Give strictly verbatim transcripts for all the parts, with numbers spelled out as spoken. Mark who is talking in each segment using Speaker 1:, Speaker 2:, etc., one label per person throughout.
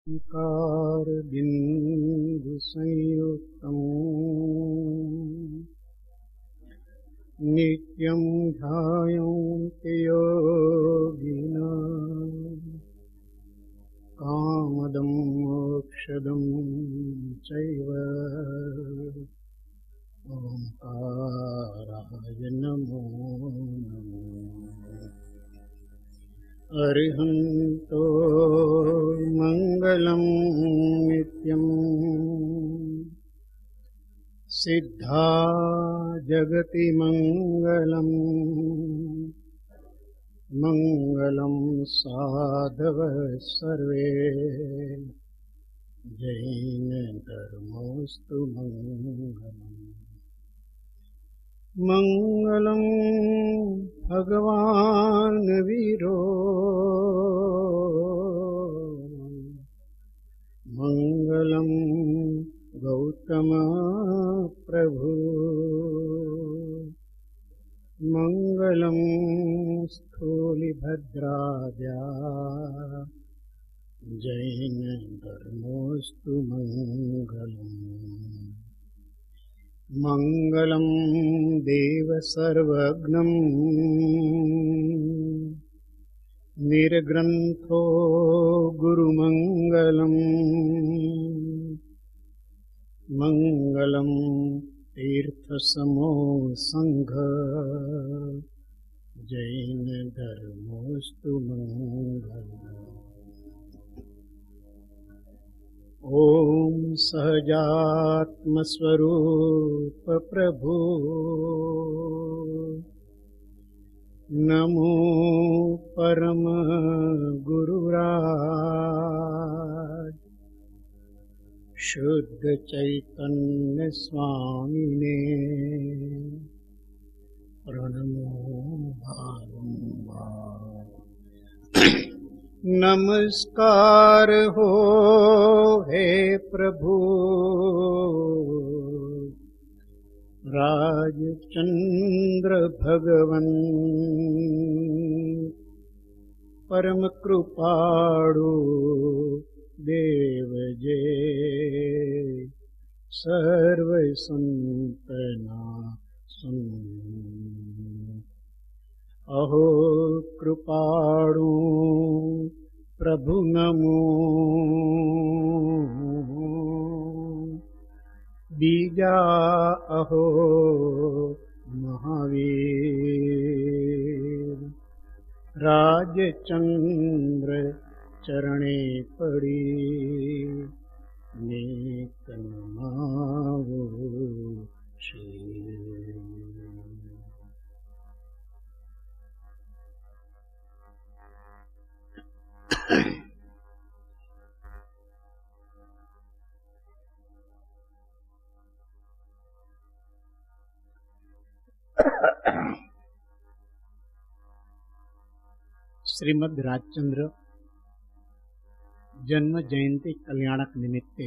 Speaker 1: Car बिंदु संयुक्तम् नित्यं ध्यायन्ति योगिनः कामदं मोक्षदं चैव ओंकाराय नमो नमः। अरिहंतो मंगलं नित्यं सिद्धा जगति मंगलम् मंगलं साधव सर्वे जैन धर्मोस्तु मंगलम्। मंगलं भगवान् वीरो मंगलं गौतम प्रभु मंगलं स्थूलिभद्राद्या जैन धर्मोस्तु मंगलम्। मंगलं देव सर्वज्ञं निर्ग्रंथो गुरुमंगलम् मंगलं तीर्थसमो संघ जैन धर्मोस्तु मंगलम्। ओम सहजात्म स्वरूप प्रभु नमो परम गुरुराज शुद्ध चैतन्य स्वामिने प्रणमो बारंबार। नमस्कार हो हे प्रभु राजचंद्र भगवन परम कृपाळु देव जे सर्व संतना सुन। अहो कृपाळु प्रभु नमो बीजा अहो महावीर राजचंद्र चरणे पड़ी नेक नमावो श्री। श्रीमद् राजचंद्र जन्म जयंती कल्याणक निमित्ते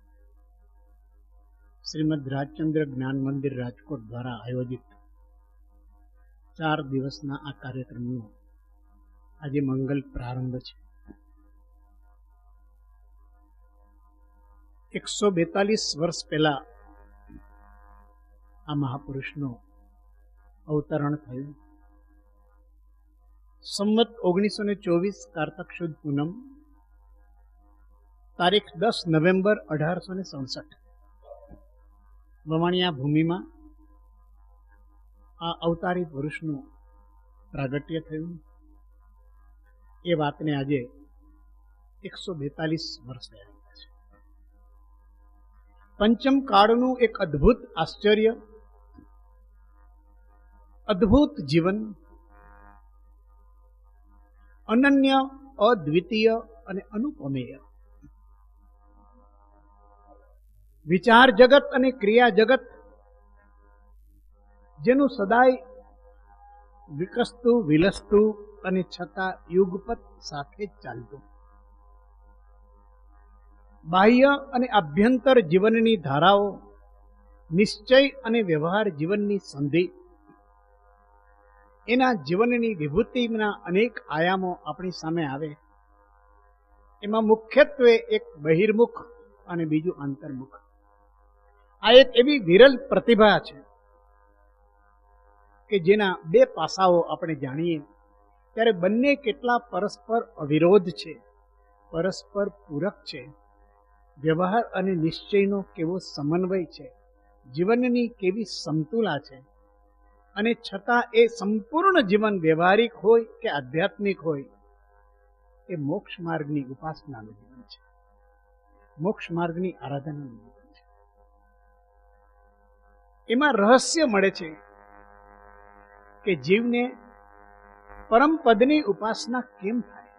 Speaker 1: श्रीमद् राजचंद्र ज्ञान मंदिर राजकोट द्वारा आयोजित चार दिवसना आ कार्यक्रमનો આજે મંગલ પ્રારંભ છે। એકસો બેતાલીસ વર્ષ પહેલા આ મહાપુરુષનું અવતરણ થયું। સંમત ઓગણીસો ને ચોવીસ કારતક સુદ પૂનમ તારીખ દસ નવેમ્બર અઢારસો ને સડસઠ વવાણિયા ભૂમિમાં આ અવતારી પુરુષનું પ્રાગટ્ય થયું। એ વાતને આજે એકસો બેતાલીસ વર્ષ થયા છે। પંચમ કાળનું એક અદ્ભુત આશ્ચર્ય, અદ્ભુત જીવન, અનન્ય, અદ્વિતીય અને અનુપમેય વિચાર જગત અને ક્રિયા જગત જેનું સદાય વિકસતું વિલસતું અને છતાં યુગપત સાથે જ ચાલતું, બાહ્ય અને આભ્યંતર જીવનની ધારાઓ, નિશ્ચય અને વ્યવહાર જીવનની સંધિ, એના જીવનની વિભૂતિના અનેક આયામો આપણી સામે આવે એમાં મુખ્યત્વે એક બહિર્મુખ અને બીજું અંતર્મુખ. આ એક એવી વિરલ પ્રતિભા છે કે જેના બે પાસાઓ આપણે જાણીએ ત્યારે બંને કેટલા પરસ્પર અવિરોધ છે, પરસ્પર પૂરક છે, વ્યવહાર અને નિશ્ચયનો કેવો સમન્વય છે, જીવનની કેવી સમતુલા છે, અને છતાં એ સંપૂર્ણ જીવન વ્યવહારિક હોય કે આધ્યાત્મિક હોય એ મોક્ષ માર્ગની ઉપાસનાનું જીવન છે, મોક્ષ માર્ગની આરાધનાનું જીવન છે. એમાં રહસ્ય મળે છે કે જીવને પરમ પદની ઉપાસના કેમ થાય.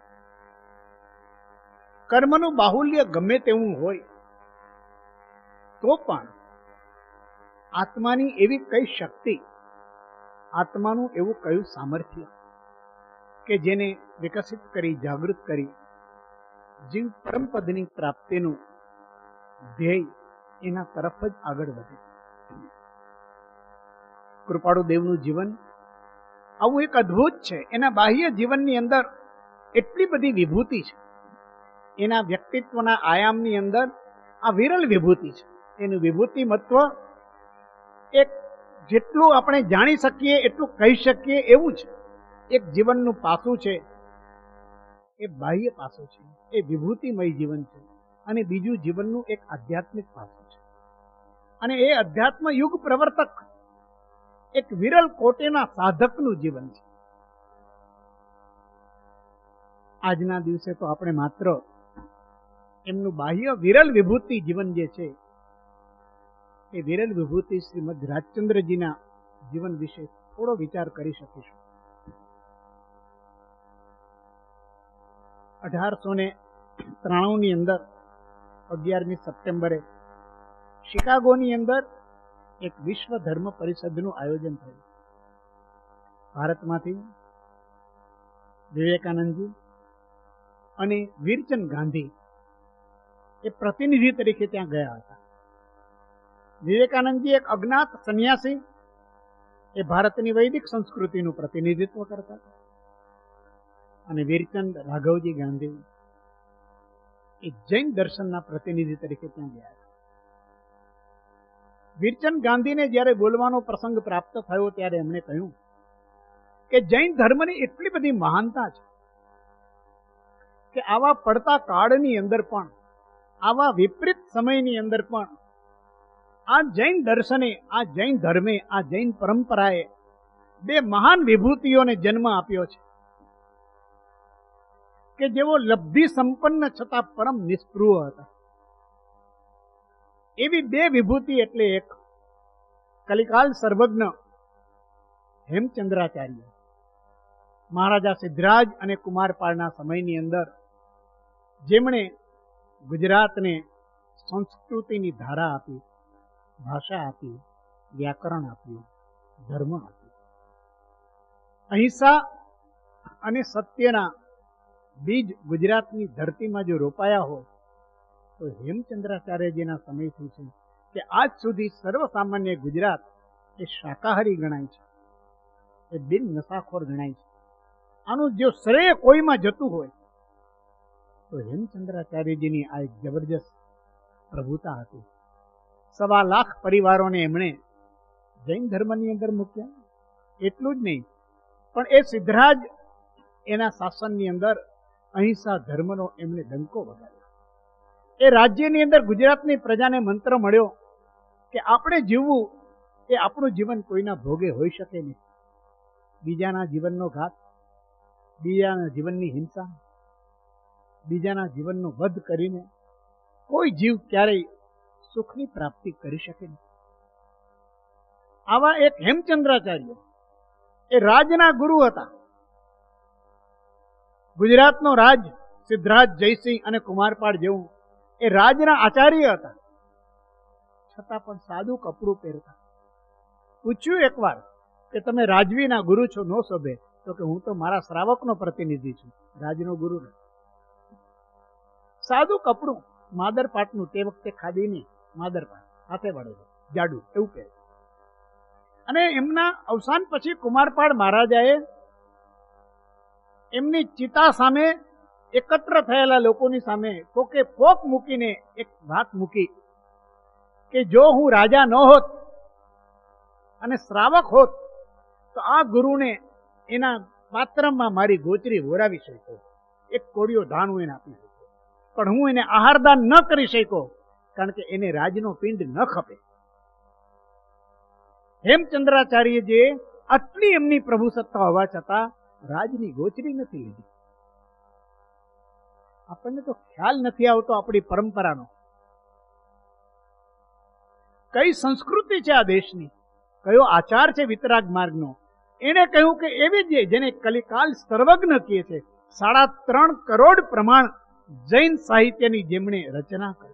Speaker 1: કર્મનું બાહુલ્ય ગમે તેવું હોય તો પણ આત્માની એવી કઈ શક્તિ, આત્માનું એવું કયું સામર્થ્ય કે જેને વિકસિત કરી, જાગૃત કરી જીવ પરમ પદની પ્રાપ્તિનું ધ્યેય એના તરફ જ આગળ વધે. કૃપાળુ દેવનું જીવન આવું એક અદ્ભુત છે. એના બાહ્ય જીવનની અંદર એટલી બધી વિભૂતિ છે, એના વ્યક્તિત્વના આયામની અંદર આ વિરલ વિભૂતિ છે. એનું વિભૂતિ મહત્વ એક જેટલું આપણે જાણી શકીએ એટલું કહી શકીએ એવું છે. એક જીવનનું પાસું છે એ બાહ્ય પાસું છે, એ વિભૂતિમય જીવન છે, અને બીજું જીવનનું એક આધ્યાત્મિક પાસું છે. અને એ અધ્યાત્મ યુગ પ્રવર્તક એક વિરલ કોટેના સાધકનું જીવન છે. આજના દિવસે તો આપણે માત્ર એમનું બાહ્ય વિરલ વિભૂતિ જીવન જે છે એ વિરલ વિભૂતિ શ્રીમદ રાજચંદ્રજીના જીવન વિશે થોડો વિચાર કરી શકીશું. અઢારસો ને ત્રાણું ની અંદર અગિયારમી સપ્ટેમ્બરે શિકાગોની અંદર એક વિશ્વ ધર્મ પરિષદનું આયોજન થયું. ભારતમાંથી વિવેકાનંદજી અને વીરચંદ ગાંધી એ પ્રતિનિધિ તરીકે ત્યાં ગયા હતા. વિવેકાનંદજી એક અજ્ઞાત સંન્યાસી, એ ભારતની વૈદિક સંસ્કૃતિનું પ્રતિનિધિત્વ કરતા હતા, અને વીરચંદ રાઘવજી ગાંધી એ જૈન દર્શનના પ્રતિનિધિ તરીકે ત્યાં ગયા હતા. વીરચંદ ગાંધીને જ્યારે બોલવાનો પ્રસંગ પ્રાપ્ત થયો ત્યારે એમણે કહ્યું કે જૈન ધર્મની એટલી બધી મહાનતા છે કે આવા પડતા કાળની અંદર પણ, આવા વિપરીત સમયની અંદર પણ આ જૈન દર્શને, આ જૈન ધર્મે, આ જૈન પરંપરાએ બે મહાન વિભૂતિઓને જન્મ આપ્યો છે કે જેઓ લબ્ધિ સંપન્ન છતાં પરમ નિષ્પૃહ હતા. એવી બે વિભૂતિ એટલે એક કલિકાલ સર્વજ્ઞ હેમચંદ્રાચાર્ય, મહારાજા સિદ્ધરાજ અને કુમારપાળના સમયની અંદર જેમણે ગુજરાતને સંસ્કૃતિની ધારા આપી, ભાષા આપી, વ્યાકરણ આપ્યું, ધર્મ આપ્યું. અહિંસા અને સત્યના બીજ ગુજરાતની ધરતીમાં જો રોપાયા હોય તો હેમચંદ્રાચાર્યજીના સમયથી છે કે આજ સુધી સર્વસામાન્ય ગુજરાત એ શાકાહારી ગણાય છે, એ બિન નશાખોર ગણાય છે. આનું જો શ્રેય કોઈમાં જતું હોય તો હેમચંદ્રાચાર્યજીની આ એક જબરજસ્ત પ્રભુતા હતી. સવા લાખ પરિવારોને એમણે જૈન ધર્મની અંદર મૂક્યા. એટલું જ નહીં, પણ એ સિદ્ધરાજ એના શાસનની અંદર અહિંસા ધર્મનો એમણે ડંકો વગાડ્યો. એ રાજ્યની અંદર ગુજરાતની પ્રજાને મંત્ર મળ્યો કે આપણે જીવવું એ આપણું જીવન કોઈના ભોગે હોઈ શકે નહીં. બીજાના જીવનનો ઘાત, બીજાના જીવનની હિંસા, બીજાના જીવનનો વધ કરીને કોઈ જીવ ક્યારેય સુખની પ્રાપ્તિ કરી શકે નહીં. આવા એક હેમચંદ્રાચાર્ય એ રાજના ગુરુ હતા. ગુજરાતનો રાજ સિદ્ધરાજ, જયસિંહ અને કુમારપાળ જેવું એ રાજના આચાર્ય હતા, છતાં પણ સાદું કપડું પહેરતા. પૂછ્યું એકવાર કે તમે રાજવીના ગુરુ છો, નો શોભે. તો કે હું તો મારા શ્રાવકનો પ્રતિનિધિ છું, રાજનો ગુરુ નથી. સાદું કપડું, માદરપાટનું, તે વખતે ખાદીની માદરપાટ, હાથે વળેલું જાડું એવું પહેરે. અને એમના અવસાન પછી કુમારપાળ મહારાજાએ એમની ચિતા સામે એકત્ર થયેલા લોકોની સામે કોકે પોક મૂકીને એક વાત મૂકી કે જો હું રાજા ન હોત અને શ્રાવક હોત તો આ ગુરુને એના પાત્રમાં મારી ગોચરી વોરાવી શક્યો, એક કોળિયો ધાન હું એને આપી શક્યો, પણ હું એને આહારદાન ન કરી શક્યો કારણ કે એને રાજનો પિંડ ન ખપે. હેમચંદ્રાચાર્યજીએ આટલી એમની પ્રભુ સત્તા હોવા છતાં રાજની ગોચરી નથી લીધી. આપણને તો ખ્યાલ નથી આવતો આપણી પરંપરાનો. કઈ સંસ્કૃતિ છે આ દેશની, કયો આચાર છે વિતરાગ માર્ગનો. એને કહ્યું કે એવી જ જેને કલિકાલ સર્વજ્ઞ કહે છે, સાડા ત્રણ કરોડ પ્રમાણ જૈન સાહિત્યની જેમણે રચના કરી.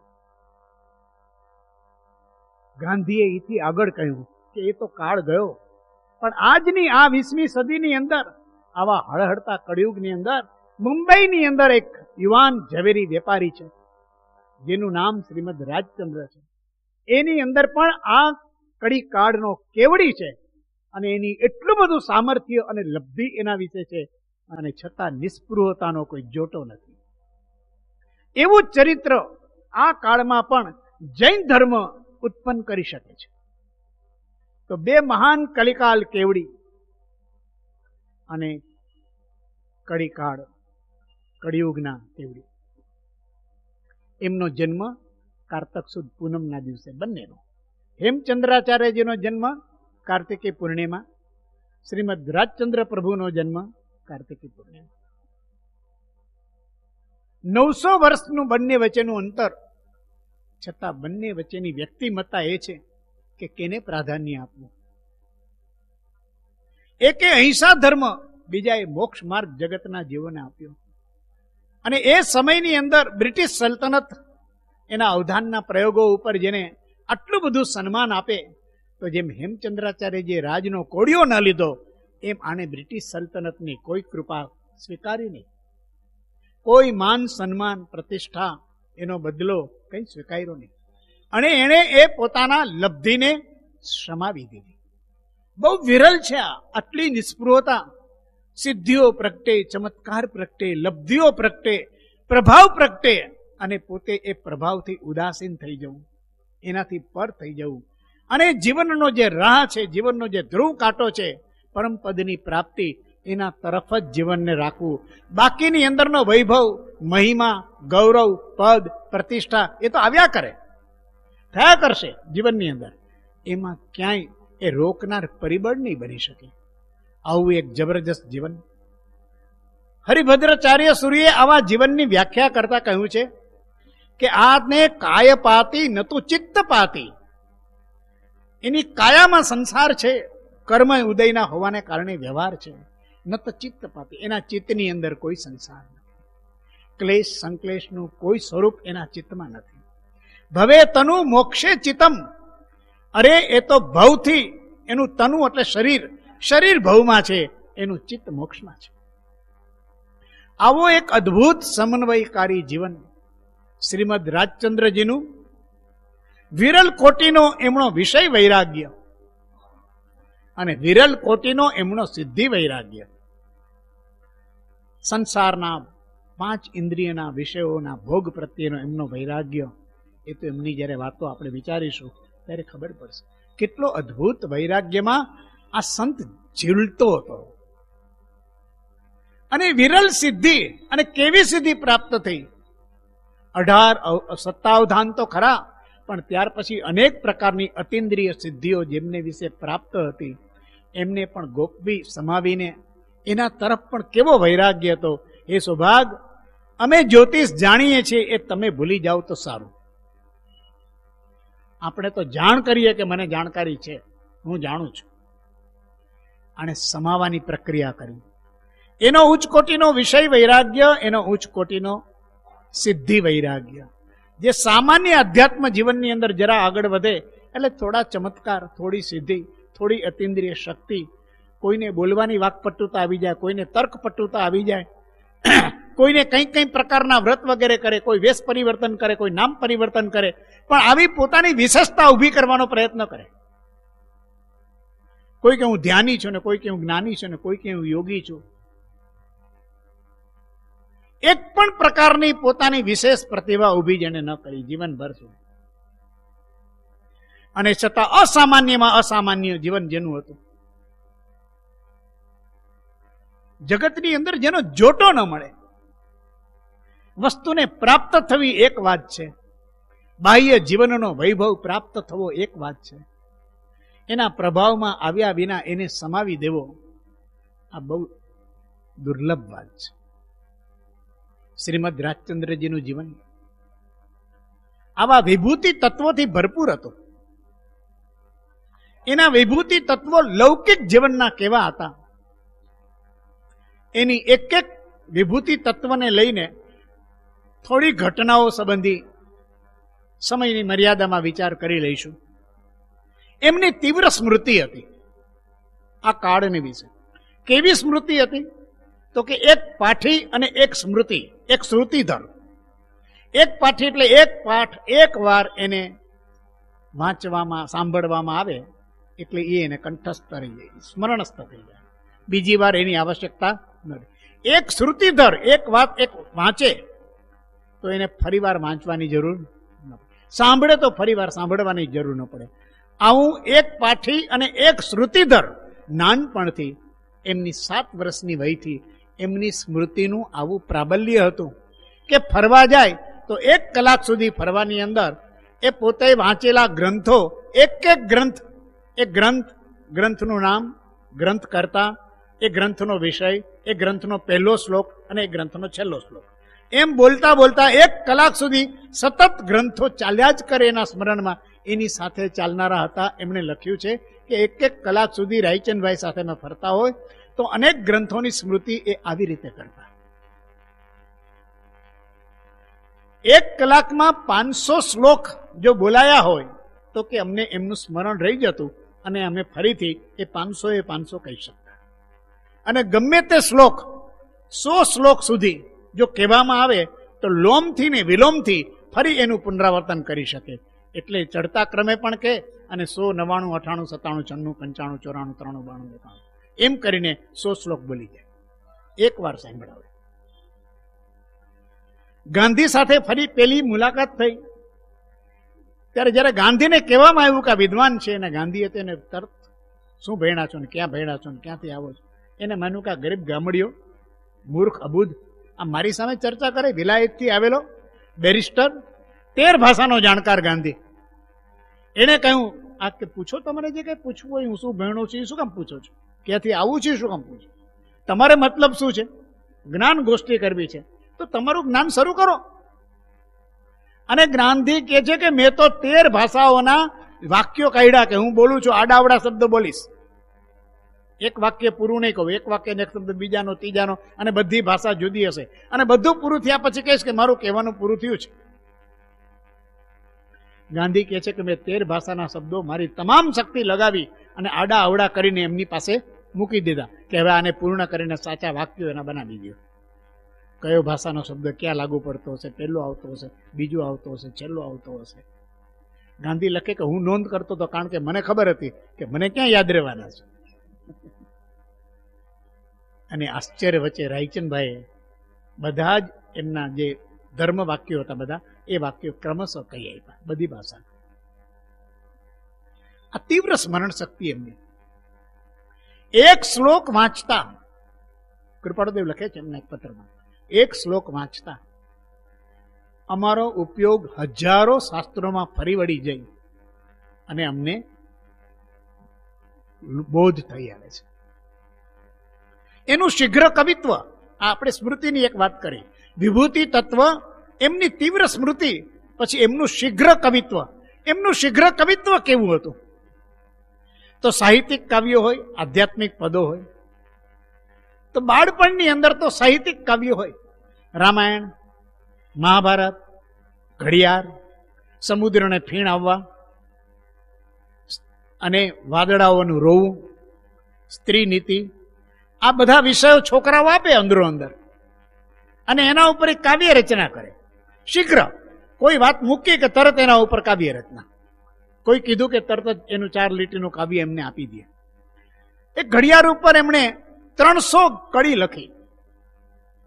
Speaker 1: ગાંધીએ એથી આગળ કહ્યું કે એ તો કાળ ગયો, પણ આજની આ વીસમી સદીની અંદર આવા હળહળતા કળિયુગની અંદર મુંબઈની અંદર એક યુવાન ઝવેરી વેપારી છે જેનું નામ શ્રીમદ રાજચંદ્ર છે. એની અંદર પણ આ કડી કાળનો કેવડી છે અને એની એટલું બધું સામર્થ્ય અને લબ્ધિ એના વિશે છે અને છતાં નિસ્પૃહતાનો કોઈ જોટો નથી. એવું ચરિત્ર આ કાળમાં પણ જૈન ધર્મ ઉત્પન્ન કરી શકે છે. તો બે મહાન કલિકાલ કેવડી અને કડીકાળ કળિયુગના કેવડી, એમનો જન્મ કારતક સુદ પૂનમના દિવસે બંનેનો. હેમચંદ્રાચાર્યજીનો જન્મ કાર્તિકી પૂર્ણિમા, શ્રીમદ રાજચંદ્ર પ્રભુનો જન્મ કાર્તિકી પૂર્ણિમા. નવસો વર્ષનું બંને વચ્ચેનું અંતર, છતાં બંને વચ્ચેની વ્યક્તિમત્તા એ છે કે કેને પ્રાધાન્ય આપવું. એકે અહિંસા ધર્મ, બીજાએ મોક્ષ માર્ગ જગતના જીવોને આપ્યો. અને એ સમયની અંદર બ્રિટિશ સલ્તનત એના અવધાનના પ્રયોગો ઉપર જેને આટલું બધું સન્માન આપે, તો જેમ હેમચંદ્રાચાર્યજીએ રાજનો કોડિયો ન લીધો એમ આને બ્રિટિશ સલ્તનતની કોઈ કૃપા સ્વીકારી નહીં. કોઈ માન સન્માન પ્રતિષ્ઠા એનો બદલો કંઈ સ્વીકાર્યો નહીં. અને એણે એ પોતાના લબ્ધિને સમાવી દીધી. બહુ વિરલ છે આ આટલી નિસ્પૃહતા. સિદ્ધિઓ પ્રગટે, ચમત્કાર પ્રગટે, લબ્ધિઓ પ્રગટે, પ્રભાવ પ્રગટે અને પોતે એ પ્રભાવથી ઉદાસીન થઈ જવું, એનાથી પર થઈ જવું અને જીવનનો જે રાહ છે, જીવનનો જે ધ્રુવ કાંટો છે, પરમપદની પ્રાપ્તિ, એના તરફ જ જીવનને રાખવું. બાકીની અંદરનો વૈભવ, મહિમા, ગૌરવ, પદ, પ્રતિષ્ઠા એ તો આવ્યા કરે, થયા કરશે જીવનની અંદર. એમાં ક્યાંય એ રોકનાર પરિબળ નહીં બની શકે. આવું એક જબરજસ્ત જીવન. હરિભદ્રાચાર્ય સૂર્યે આવા જીવનની વ્યાખ્યા કરતા કહ્યું છે કે આને કાયપાતી ન તો ચિત્તપાતી. એની કાયામાં સંસાર છે, કર્મ ઉદયના હોવાને કારણે વ્યવહાર છે, ન તો ચિત્તપાતી. એના ચિત્તની અંદર કોઈ સંસાર નથી, ક્લેશ સંક્લેશનું કોઈ સ્વરૂપ એના ચિત્તમાં નથી. ભવે તનુ મોક્ષે ચિત્તમ. અરે એ તો ભવથી, એનું તનુ એટલે શરીર, શરીર ભવમાં છે, એનું ચિત્ત મોક્ષમાં છે. આવો એક અદ્ભુત સમન્વયકારી જીવન શ્રીમદ રાજચંદ્રજીનું. વિરલ કોટીનો એમનો વિષય વૈરાગ્ય અને વિરલ કોટીનો એમનો સિદ્ધિ વૈરાગ્ય. સંસારના પાંચ ઇન્દ્રિયના વિષયોના ભોગ પ્રત્યેનો એમનો વૈરાગ્ય, એ તો એમની જ્યારે વાતો આપણે વિચારીશું ત્યારે ખબર પડશે કેટલો અદ્ભુત વૈરાગ્યમાં આ સંત ઝીલતો હતો. અને વિરલ સિદ્ધિ, અને કેવી સિદ્ધિ પ્રાપ્ત થઈ. અઢાર સત્તાવધાન તો ખરા, પણ ત્યાર પછી અનેક પ્રકારની અતિન્દ્રિય સિદ્ધિઓ જેમને વિશે પ્રાપ્ત હતી, એમને પણ ગોપવી સમાવીને એના તરફ પણ કેવો વૈરાગ્ય હતો. એ સૌભાગ અમે જ્યોતિષ જાણીએ છીએ એ તમે ભૂલી જાઓ તો સારું. આપણે તો જાણ કરીએ કે મને જાણકારી છે, હું જાણું છું. અને સમાવાની પ્રક્રિયા કરી. એનો ઉચ્ચ કોટીનો વિષય વૈરાગ્ય, એનો ઉચ્ચ કોટીનો સિદ્ધિ વૈરાગ્ય, જે સામાન્ય અધ્યાત્મ જીવનની અંદર જરા આગળ વધે એટલે થોડા ચમત્કાર, થોડી સિદ્ધિ, થોડી અતિન્દ્રિય શક્તિ, કોઈને બોલવાની વાકપટુતા આવી જાય, કોઈને તર્કપટુતા આવી જાય, કોઈને કંઈ કંઈ પ્રકારના વ્રત વગેરે કરે, કોઈ વેશ પરિવર્તન કરે, કોઈ નામ પરિવર્તન કરે, પણ આવી પોતાની વિશેષતા ઊભી કરવાનો પ્રયત્ન કરે. કોઈ કે હું ધ્યાની છું ને કોઈ કે હું જ્ઞાની છું ને કોઈ કે હું યોગી છું. એક પણ પ્રકારની પોતાની વિશેષ પ્રતિભા ઊભી જેને ન કરી જીવનભર સુધી, અને છતાં અસામાન્યમાં અસામાન્ય જીવન જેનું હતું, જગતની અંદર જેનો જોટો ન મળે. વસ્તુને પ્રાપ્ત થવી એક વાત છે, બાહ્ય જીવનનો વૈભવ પ્રાપ્ત થવો એક વાત છે, એના પ્રભાવમાં આવ્યા વિના એને સમાવી દેવો આ બહુ દુર્લભ વાત છે. શ્રીમદ રાજચંદ્રજીનું જીવન આવા વિભૂતિ તત્વોથી ભરપૂર હતું. એના વિભૂતિ તત્વો લૌકિક જીવનના કેવા હતા, એની એક એક વિભૂતિ તત્વને લઈને થોડી ઘટનાઓ સંબંધી સમયની મર્યાદામાં વિચાર કરી લઈશું. એમની તીવ્ર સ્મૃતિ હતી આ કાળની વિશે. કેવી સ્મૃતિ હતી તો કે એક પાઠી અને એક સ્મૃતિ, એક શ્રુતિધર. એક પાઠી એટલે એક પાઠ એક વાર એને વાંચવામાં સાંભળવામાં આવે એટલે એ એને કંઠસ્થ રહી જાય, સ્મરણસ્થ થઈ જાય, બીજી વાર એની આવશ્યકતા નથી. એક શ્રુતિધર એક વાત એક વાંચે તો એને ફરીવાર વાંચવાની જરૂર નથી, સાંભળે તો ફરીવાર સાંભળવાની જરૂર ન પડે. આવું એક પાઠી અને એક શ્રુતિધર નાનપણથી એમની સાત વર્ષની વયથી એમની સ્મૃતિનું આવું પ્રાબલ્ય હતું કે ફરવા જાય તો એક કલાક સુધી ફરવાની અંદર એ પોતે વાંચેલા ગ્રંથો, એક એક ગ્રંથ, એ ગ્રંથ, ગ્રંથનું નામ, ગ્રંથ કરતા, એ ગ્રંથનો વિષય, એ ગ્રંથનો પહેલો શ્લોક અને એ ગ્રંથનો છેલ્લો શ્લોક, એમ બોલતા બોલતા એક કલાક સુધી સતત ગ્રંથો ચાલ્યા જ કરે એના સ્મરણમાં. એની સાથે ચાલનારા હતા. એમણે લખ્યું છે કે એક એક કલાક સુધી રાયચંદભાઈ સાથે મેં ફરતા હોય તો અનેક ગ્રંથોની સ્મૃતિ એ આવી રીતે કરતા. એક કલાકમાં પાંચસો શ્લોક જો બોલાયા હોય તો કે અમને એમનું સ્મરણ રહી જતું અને અમે ફરીથી એ પાંચસો એ પાંચસો કહી શકતા. અને ગમે તે શ્લોક સો શ્લોક સુધી જો કહેવામાં આવે તો લોમથી ને વિલોમથી ફરી એનું પુનરાવર્તન કરી શકે. એટલે ચડતા ક્રમે પણ કહે અને સો નવાણું અઠાણું સત્તાણું છન્નું પંચાણું ચોરાણું ત્રાણું બાણું એકાણું એમ કરીને સો શ્લોક બોલી જાય, એક વાર સાંભળાવે. ગાંધી સાથે ફરી પેલી મુલાકાત થઈ ત્યારે જયારે ગાંધીને કહેવામાં આવ્યું કે આ વિદ્વાન છે, અને ગાંધીએ તેને તરત શું ભણ્યા છો ને ક્યાં ભણ્યા છો ને ક્યાંથી આવો છો, એને માન્યું કે આ ગરીબ ગામડીઓ, મૂર્ખ અબુધ આ મારી સામે ચર્ચા કરે. વિલાયતથી આવેલો બેરિસ્ટર, તેર ભાષાનો જાણકાર ગાંધી. એને કહ્યું આ કે પૂછો તમારે જે કઈ પૂછવું હોય, હું શું ભણ્યો છું એ શું કામ પૂછો છો, ક્યાંથી આવું છે શું કામ પૂછો, તમારે મતલબ શું છે, જ્ઞાન ગોષ્ઠી કરવી છે તો તમારું જ્ઞાન શરૂ કરો. અને ગાંધી કહે છે કે મેં તો તેર ભાષાઓના વાક્યો કાઢ્યા, કે હું બોલું છું આડાવડા શબ્દ બોલીશ, એક વાક્ય પૂરું નહીં કહું, એક વાક્ય એક શબ્દ બીજાનો ત્રીજાનો, અને બધી ભાષા જુદી હશે, અને બધું પૂરું થયા પછી કહીશ કે મારું કહેવાનું પૂરું થયું છે. ગાંધી કહે છે કે મેં તેર ભાષાના શબ્દો મારી તમામ શક્તિ લગાવી અને આડા અવડા કરીને એમની પાસે મૂકી દીધા કે હવે આને પૂર્ણ કરીને સાચા વાક્યો એના બનાવી દો. કયો ભાષાનો શબ્દ ક્યાં લાગુ પડતો હશે, પહેલો આવતો હશે, બીજો આવતો હશે, છેલ્લો આવતો હશે. ગાંધી લખે કે હું નોંધ કરતો હતો કારણ કે મને ખબર હતી કે મને ક્યાં યાદ રહેવાના છે. અને આશ્ચર્ય વચ્ચે રાયચંદભાઈએ બધા જ એમના જે ધર્મ વાક્યો હતા બધા એ વાક્યો ક્રમશઃ કહી આપ્યા બધી ભાષા. આ તીવ્ર સ્મરણ શક્તિ એમની. એક શ્લોક વાંચતા, કૃપાળુદેવ લખે છે એમના એક પત્રમાં, એક શ્લોક વાંચતા અમારો ઉપયોગ હજારો શાસ્ત્રોમાં ફરી વળી જઈ અને અમને બોધ થઈ આવે છે. એનું શીઘ્ર કવિત્વ, આ આપણે સ્મૃતિની એક વાત કરી, વિભૂતિ તત્વ, એમની તીવ્ર સ્મૃતિ, પછી એમનું શીઘ્ર કવિત્વ. એમનું શીઘ્ર કવિત્વ કેવું હતું તો સાહિત્યિક કાવ્યો હોય, આધ્યાત્મિક પદો હોય, તો બાળપણની અંદર તો સાહિત્યિક કાવ્યો હોય, રામાયણ, મહાભારત, ઘડિયાળ, સમુદ્રને ફીણ આવવા અને વાદળાઓનું રોવું, સ્ત્રી નીતિ, આ બધા વિષયો છોકરાઓ આપે અંદરો અંદર અને એના ઉપર એક કાવ્ય રચના કરે. શીઘ્ર કોઈ વાત મૂકી કે તરત એના ઉપર કાવ્ય રચના, કોઈ કીધું કે તરત જ એનું ચાર લીટીનું કાવ્ય એમને આપી દે. એક ઘડિયાળ ઉપર એમણે ત્રણસો કડી લખી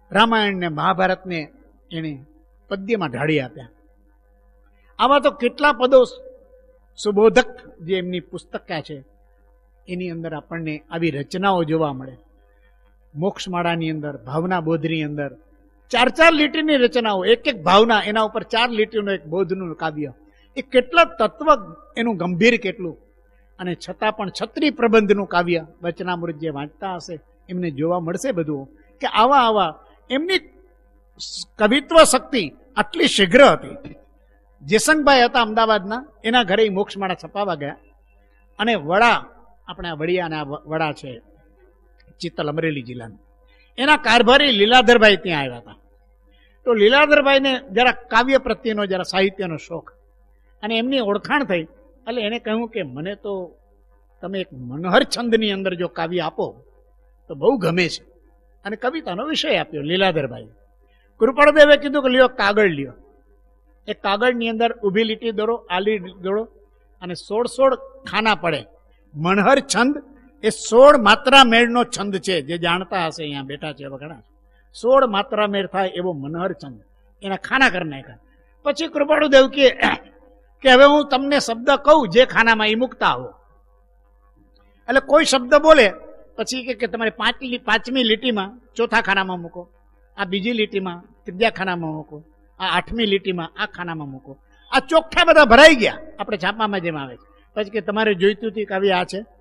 Speaker 1: રામાયણ ને મહાભારતને એણે પદ્યમાં ઢાળી આપ્યા. આવા તો કેટલા પદો સુબોધક જે એમની પુસ્તકા છે એની અંદર આપણને આવી રચનાઓ જોવા મળે. મોક્ષમાળાની અંદર, ભાવના બોધની અંદર ચાર ચાર લીટીની રચનાઓ, એક એક ભાવના, એના ઉપર ચાર લીટીનું એક બોધનું કાવ્ય. એ કેટલા તત્વ, એનું ગંભીર કેટલું, અને છતાં પણ છત્રી પ્રબંધનું કાવ્ય વચનામૃત જે વાંચતા હશે એમને જોવા મળશે બધું કે આવા આવા એમની કવિત્વ શક્તિ આટલી શીઘ્ર હતી. જેસંગભાઈ હતા અમદાવાદના, એના ઘરે મોક્ષમાળા છપાવા ગયા અને વડા, આપણે વડિયાના વડા છે ચિત્તલ, અમરેલી જિલ્લાનું, એના કારભારી લીલાધરભાઈ ત્યાં આવ્યા હતા. તો લીલાધરભાઈને જરા કાવ્ય પ્રત્યેનો, જરા સાહિત્યનો શોખ, અને એમની ઓળખાણ થઈ. એટલે એને કહ્યું કે મને તો તમે એક મનોહર છંદની અંદર જો કાવ્ય આપો તો બહુ ગમે છે, અને કવિતાનો વિષય આપ્યો લીલાધરભાઈ. કૃપાળદેવે કીધું કે લ્યો કાગળ લ્યો, એ કાગળની અંદર ઊભી લીટી દોરો, આલી દોરો, અને સોળ સોળ ખાના પડે. મનહર છંદ એ સોળ માત્રા મેળનો છંદ છે, જે જાણતા હશે અહીંયા બેઠા છે વગણા, સોળ માત્રા મેળ થાય એવો મનહર છંદ, એના ખાના કરી નાખ્યા. પછી કૃપાળુદેવ કે કે હવે હું તમને શબ્દ કહું જે ખાનામાં એ મૂકતા આવો. એટલે કોઈ શબ્દ બોલે પછી કે તમારે પાંચ પાંચમી લીટીમાં ચોથા ખાનામાં મૂકો, આ બીજી લીટીમાં ત્રીજા ખાનામાં મૂકો, આ આઠમી લીટીમાં આ ખાનામાં મૂકો. આ ચોખ્ઠા બધા ભરાઈ ગયા આપણે છાપામાં જેમ આવે છે. પછી કે તમારે જોઈતું હતું કાવ્ય આ છે,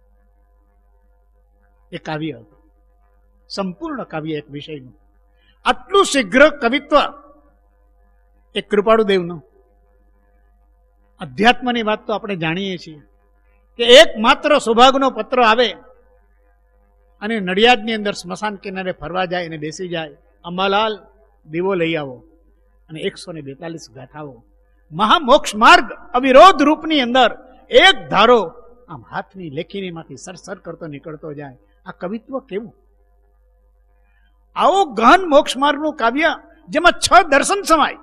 Speaker 1: એ કાવ્ય હતું, સંપૂર્ણ કાવ્ય એક વિષયનું. આટલું શીઘ્ર કવિત્વ એ કૃપાળુદેવનું. અધ્યાત્મની વાત તો આપણે જાણીએ છીએ કે એક માત્ર સૌભાગ્યનો પત્ર આવે અને નડિયાદની અંદર સ્મશાન કિનારે ફરવા જાય અને બેસી જાય, અંબાલાલ દીવો લઈ આવો, અને એકસો ને બેતાલીસ ગાથાઓ, મહામોક્ષ માર્ગ અવિરોધ રૂપની અંદર એક ધારો આમ હાથની લેખીનીમાંથી સરસર કરતો નીકળતો જાય. આ કવિત્વ કેવું! આવો ગહન મોક્ષ માર્ગનું કાવ્ય જેમાં છ દર્શન સમાય,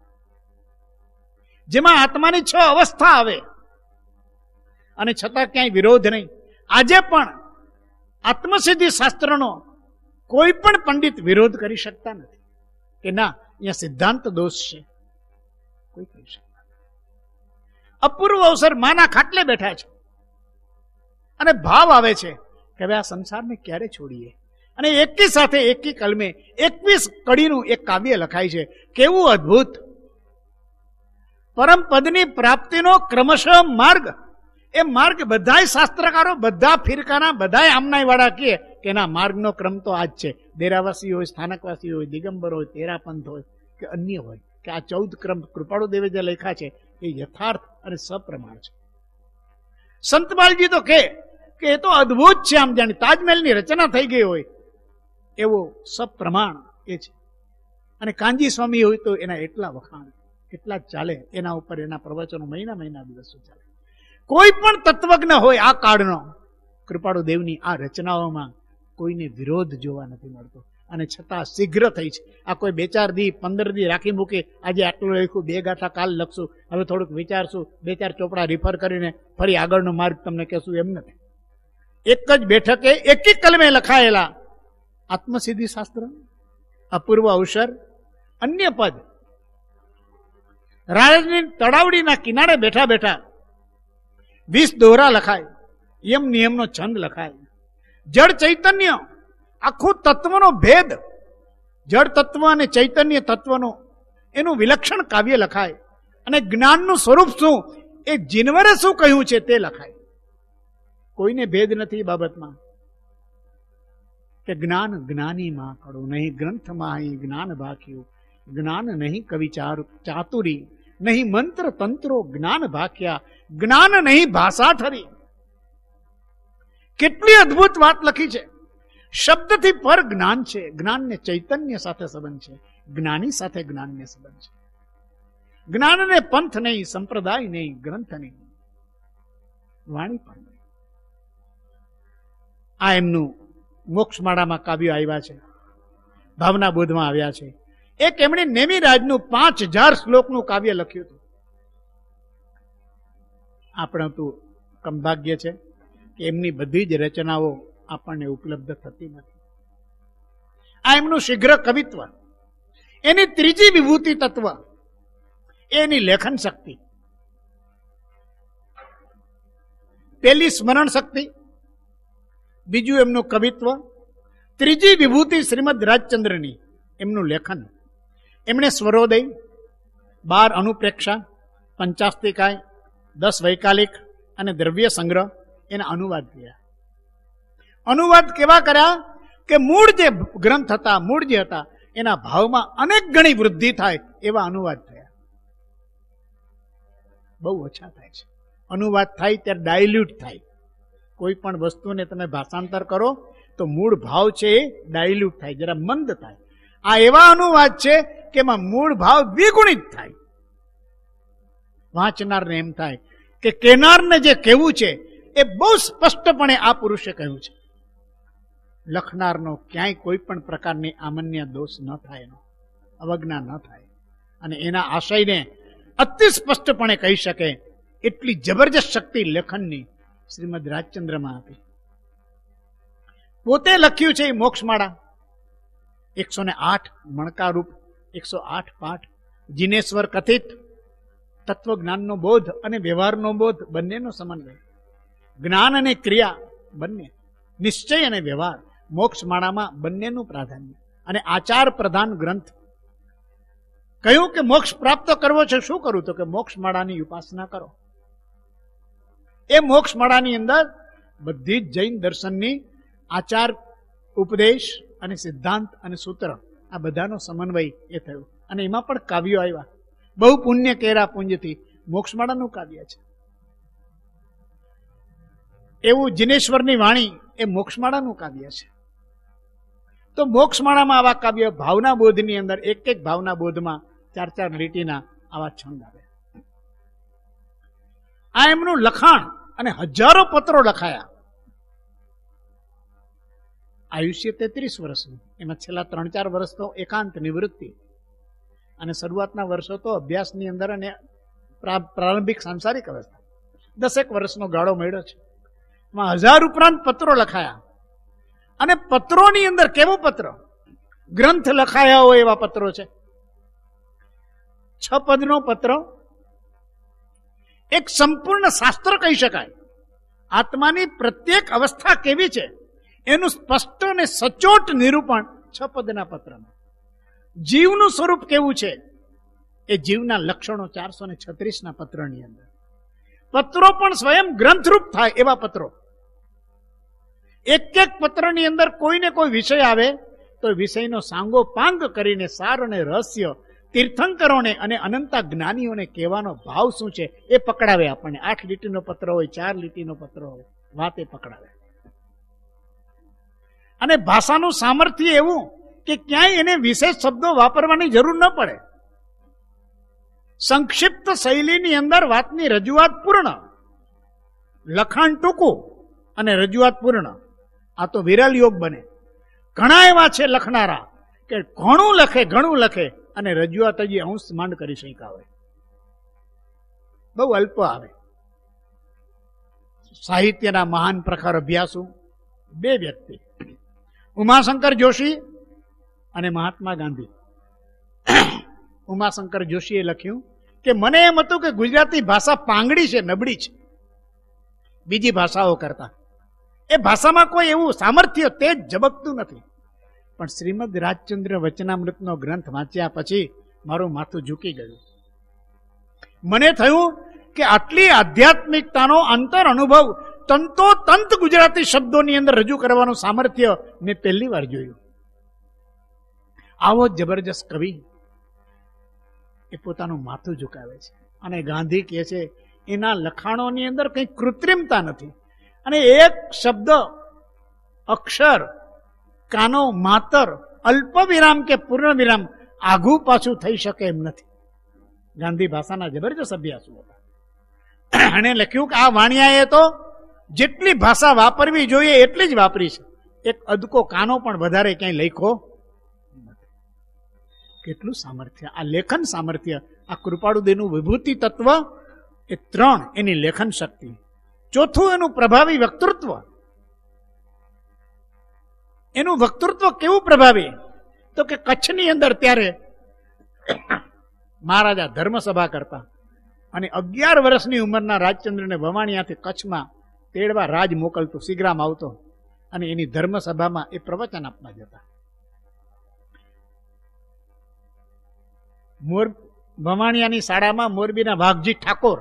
Speaker 1: જેમાં આત્માની છ અવસ્થા આવે, અને છતાં ક્યાંય વિરોધ નહીં. આજે પણ આત્મસિદ્ધિ શાસ્ત્રનો કોઈ પણ પંડિત વિરોધ કરી શકતા નથી કે ના અહીંયા સિદ્ધાંત દોષ છે, કોઈ કહી શકતા નથી. અપૂર્વ અવસર માના ખાટલે બેઠા છે અને ભાવ આવે છે કે હવે આ સંસારને ક્યારે છોડીએ, અને એકી સાથે એકી કલમે એકવીસ કડીનું એક કાવ્ય લખાય છે. કેવું અદ્ભુત! પરમ પદની પ્રાપ્તિનો ક્રમશઃ માર્ગ, એ માર્ગ બધાય શાસ્ત્રકારો, બધા ફિરકાના, બધા આમનાય વાળા કહે કે એના માર્ગનો ક્રમ તો આજ છે. દેરાવાસી હોય, સ્થાનકવાસી હોય, દિગંબર હોય, તેરાપંથ હોય કે અન્ય હોય, કે આ ચૌદ ક્રમ કૃપાળુદેવે જે લખ્યા છે એ યથાર્થ અને સપ્રમાણ છે. સંતબાલજી તો કહે કે એ તો અદ્ભુત છે, આમ જાણે તાજમહેલની રચના થઈ ગઈ હોય એવો સપ્રમાણ એ છે. અને કાંજી સ્વામી હોય તો એના એટલા વખાણ, એટલા જ ચાલે, એના ઉપર એના પ્રવચનો મહિના મહિના દિવસો ચાલે. કોઈ પણ તત્વજ્ઞ હોય આ કાળનો, કૃપાળુદેવની આ રચનાઓમાં કોઈને વિરોધ જોવા નથી મળતો, અને છતાં શીઘ્ર થઈ છે. આ કોઈ બે ચાર દી પંદર દી રાખી મૂકે, આજે આટલું લખ્યું, બે ગાથા કાલ લખશું, હવે થોડુંક વિચારશું, બે ચાર ચોપડા રિફર કરીને ફરી આગળનો માર્ગ તમને કહેશું, એમ નથી. એક જ બેઠકે એકી કલમે લખાયેલા આત્મસિદ્ધિ શાસ્ત્ર, અપૂર્વ અવસર, અન્ય પદ, રાજની તળાવડીના કિનારે બેઠા બેઠા વીસ દોરા લખાય, યમ નિયમનો છંદ લખાય, જળ ચૈતન્ય આખું તત્વનો ભેદ, જળ તત્વ અને ચૈતન્ય તત્વનો એનું વિલક્ષણ કાવ્ય લખાય, અને જ્ઞાનનું સ્વરૂપ શું, એ જીનવરે શું કહ્યું છે તે લખાય. કોઈને ભેદ નથી બાબતમાં કે જ્ઞાન જ્ઞાનીમાં કડું નહીં, ગ્રંથમાં અહીં જ્ઞાન ભાખ્યું, જ્ઞાન નહીં કવિ ચાતુરી, નહીં મંત્ર તંત્રો જ્ઞાન ભાખ્યા, જ્ઞાન નહીં ભાષા ઠરી. કેટલી અદ્ભુત વાત લખી છે. શબ્દથી પર જ્ઞાન છે, જ્ઞાનને ચૈતન્ય સાથે સંબંધ છે, જ્ઞાની સાથે જ્ઞાનને સંબંધ છે. જ્ઞાનને પંથ નહીં, સંપ્રદાય નહીં, ગ્રંથ નહીં, વાણી પણ નહીં. આ એમનું મોક્ષમાળામાં કાવ્યો આવ્યા છે, ભાવના બોધમાં આવ્યા છે. એક એમણે નેમિરાજનું પાંચ હજાર શ્લોકનું કાવ્ય લખ્યું હતું. આપણે તો કમભાગ્ય છે કે એમની બધી જ રચનાઓ આપણને ઉપલબ્ધ થતી નથી. આ એમનું શીઘ્ર કવિત્વ. એની ત્રીજી વિભૂતિ તત્વ એની લેખન શક્તિ. પેલી સ્મરણ શક્તિ, બીજું એમનું કવિત્વ, ત્રીજી વિભૂતિ શ્રીમદ રાજચંદ્રની એમનું લેખન. એમણે સ્વરોદય, બાર અનુપ્રેક્ષા, પંચાસ્તિકાય, દસ વૈકાલિક અને દ્રવ્ય સંગ્રહ એના અનુવાદ કર્યા. અનુવાદ કેવા કર્યા કે મૂળ જે ગ્રંથ હતા, મૂળ જે હતા એના ભાવમાં અનેક ગણી વૃદ્ધિ થાય એવા અનુવાદ થયા. બહુ ઓછા થાય છે અનુવાદ થાય ત્યારે ડાયલ્યુટ થાય. કોઈ પણ વસ્તુને તમે ભાષાંતર કરો તો મૂળ ભાવ છે એ ડાયલ્યુટ થાય, જરા મંદ થાય. આ એવા અનુવાદ છે કે એમાં મૂળ ભાવ દ્વિગુણિત થાય. વાંચનારને એમ થાય કે કેનારને જે કહેવું છે એ બહુ સ્પષ્ટપણે આ પુરુષે કહ્યું છે. લખનારનો ક્યાંય કોઈ પણ પ્રકારની આમન્ય દોષ ન થાય, એનો અવજ્ઞા ન થાય, અને એના આશયને અતિ સ્પષ્ટપણે કહી શકે એટલી જબરજસ્ત શક્તિ લેખનની શ્રીમદ રાજચંદ્રમાં હતી. પોતે લખ્યું છે એ મોક્ષમાળા, એકસો ને આઠ મણકારૂપ, એકસો આઠ પાઠ, જીનેશ્વર કથિત, તત્વજ્ઞાનનો બોધ અને વ્યવહારનો બોધ બંનેનો સમન્વય, જ્ઞાન અને ક્રિયા બંને, નિશ્ચય અને વ્યવહાર, મોક્ષમાળામાં બંનેનું પ્રાધાન્ય, અને આચાર પ્રધાન ગ્રંથ. કહ્યું કે મોક્ષ પ્રાપ્ત કરવો છે, શું કરવું? તો કે મોક્ષમાળાની ઉપાસના કરો. એ મોક્ષમાળાની અંદર બધી જ જૈન દર્શનની આચાર, ઉપદેશ અને સિદ્ધાંત અને સૂત્ર આ બધાનો સમન્વય એ થયો. અને એમાં પણ કાવ્યો આવ્યા. બહુ પુણ્ય કેરા પુંજથી મોક્ષમાળાનું કાવ્ય છે. એવું જીનેશ્વરની વાણી એ મોક્ષમાળાનું કાવ્ય છે. તો મોક્ષમાળામાં આવા કાવ્ય ભાવના બોધની અંદર એક એક ભાવના બોધમાં ચાર ચાર લીટીના આવા છંદ આવે. આ એમનું લખાણ, અને હજારો પત્રો લખાયા. આયુષ્ય તેત્રીસ વર્ષનું, એમાં છેલ્લા ત્રણ ચાર વર્ષ તો એકાંત નિવૃત્તિ, અને શરૂઆતના વર્ષો તો અભ્યાસની અંદર અને પ્રારંભિક સાંસારિક અવસ્થા, દસેક વર્ષનો ગાળો મળ્યો છે. એમાં હજાર ઉપરાંત પત્રો લખાયા. અને પત્રોની અંદર કેવો પત્ર, ગ્રંથ લખાયા હોય એવા પત્રો છે. છ પદનો પત્ર એક સંપૂર્ણ શાસ્ત્ર કહી શકાય. આત્માની પ્રત્યેક અવસ્થા કેવી છે એનું સ્પષ્ટ અને સચોટ નિરૂપણ છ પદના પત્રમાં. જીવનું સ્વરૂપ કેવું છે એ જીવના લક્ષણો ચારસો ને છત્રીસ ના પત્રની અંદર. પત્રો પણ સ્વયં ગ્રંથરૂપ થાય એવા પત્રો. એક એક પત્રની અંદર કોઈને કોઈ વિષય આવે તો વિષયનો સાંગો પાંગ કરીને સાર અને રહસ્ય તીર્થંકરોને અને અનંતા જ્ઞાનીઓને કહેવાનો ભાવ શું છે એ પકડાવે આપણને. આઠ લીટીનો પત્ર હોય, ચાર લીટીનો પત્ર હોય, વાત એ પકડાવે. અને ભાષાનું સામર્થ્ય એવું કે ક્યાંય એને વિશેષ શબ્દો વાપરવાની જરૂર ન પડે. સંક્ષિપ્ત શૈલીની અંદર વાતની રજૂઆત પૂર્ણ, લખાણ ટૂંકું અને રજૂઆત પૂર્ણ. આ તો વિરલ યોગ બને. ઘણા એવા છે લખનારા કે ઘણું લખે, ઘણું લખે અને રજૂઆત હજી અંશ માંડ કરી શક્યા હોય, બહુ અલ્પ આવે. સાહિત્યના મહાન પ્રખર અભ્યાસુ બે વ્યક્તિ, ઉમાશંકર જોશી અને મહાત્મા ગાંધી. ઉમાશંકર જોશીએ લખ્યું કે મને એમ હતું કે ગુજરાતી ભાષા પાંગડી છે, નબળી છે બીજી ભાષાઓ કરતા. એ ભાષામાં કોઈ એવું સામર્થ્ય તેજ ઝબકતું નથી. પણ શ્રીમદ રાજચંદ્ર વચનામૃતનો ગ્રંથ વાંચ્યા પછી મારું માથું ઝૂકી ગયું. મને થયું કે આટલી આધ્યાત્મિકતાનો અંતર અનુભવ તંતો તંત ગુજરાતી શબ્દોની અંદર રજૂ કરવાનું સામર્થ્ય મેં પહેલી વાર જોયું. આવો જબરજસ્ત કવિ એ પોતાનું માથું ઝુકાવે છે. અને ગાંધી કહે છે એના લખાણોની અંદર કંઈ કૃત્રિમતા નથી. અને એક શબ્દ, અક્ષર, કાનો, માતર, અલ્પ વિરામ કે પૂર્ણ વિરામ આઘું પાછું થઈ શકે એમ નથી. ગાંધી ભાષાના જબરજસ્ત અભ્યાસુ હતા. એણે લખ્યું કે આ વાણિયાએ તો જેટલી ભાષા વાપરવી જોઈએ એટલી જ વાપરી છે. એક અદકો કાનો પણ વધારે ક્યાંય લખ્યો નથી. કેટલું સામર્થ્ય, આ લેખન સામર્થ્ય, આ કૃપાળુદેવનું વિભૂતિ તત્વ એ ત્રણ, એની લેખન શક્તિ. ચોથું એનું પ્રભાવી વક્તૃત્વ. એનું વક્તૃત્વ કેવું પ્રભાવી તો કે કચ્છની અંદર ત્યારે મહારાજા ધર્મસભા કરતા અને અગિયાર વર્ષની ઉંમરના રાજચંદ્રને વવાણિયાથી કચ્છમાં તેડવા રાજ મોકલતો, સિગ્રામ આવતો અને એની ધર્મસભામાં એ પ્રવચન આપવા જતા. મોર વવાણિયાની શાળામાં મોરબીના વાઘજી ઠાકોર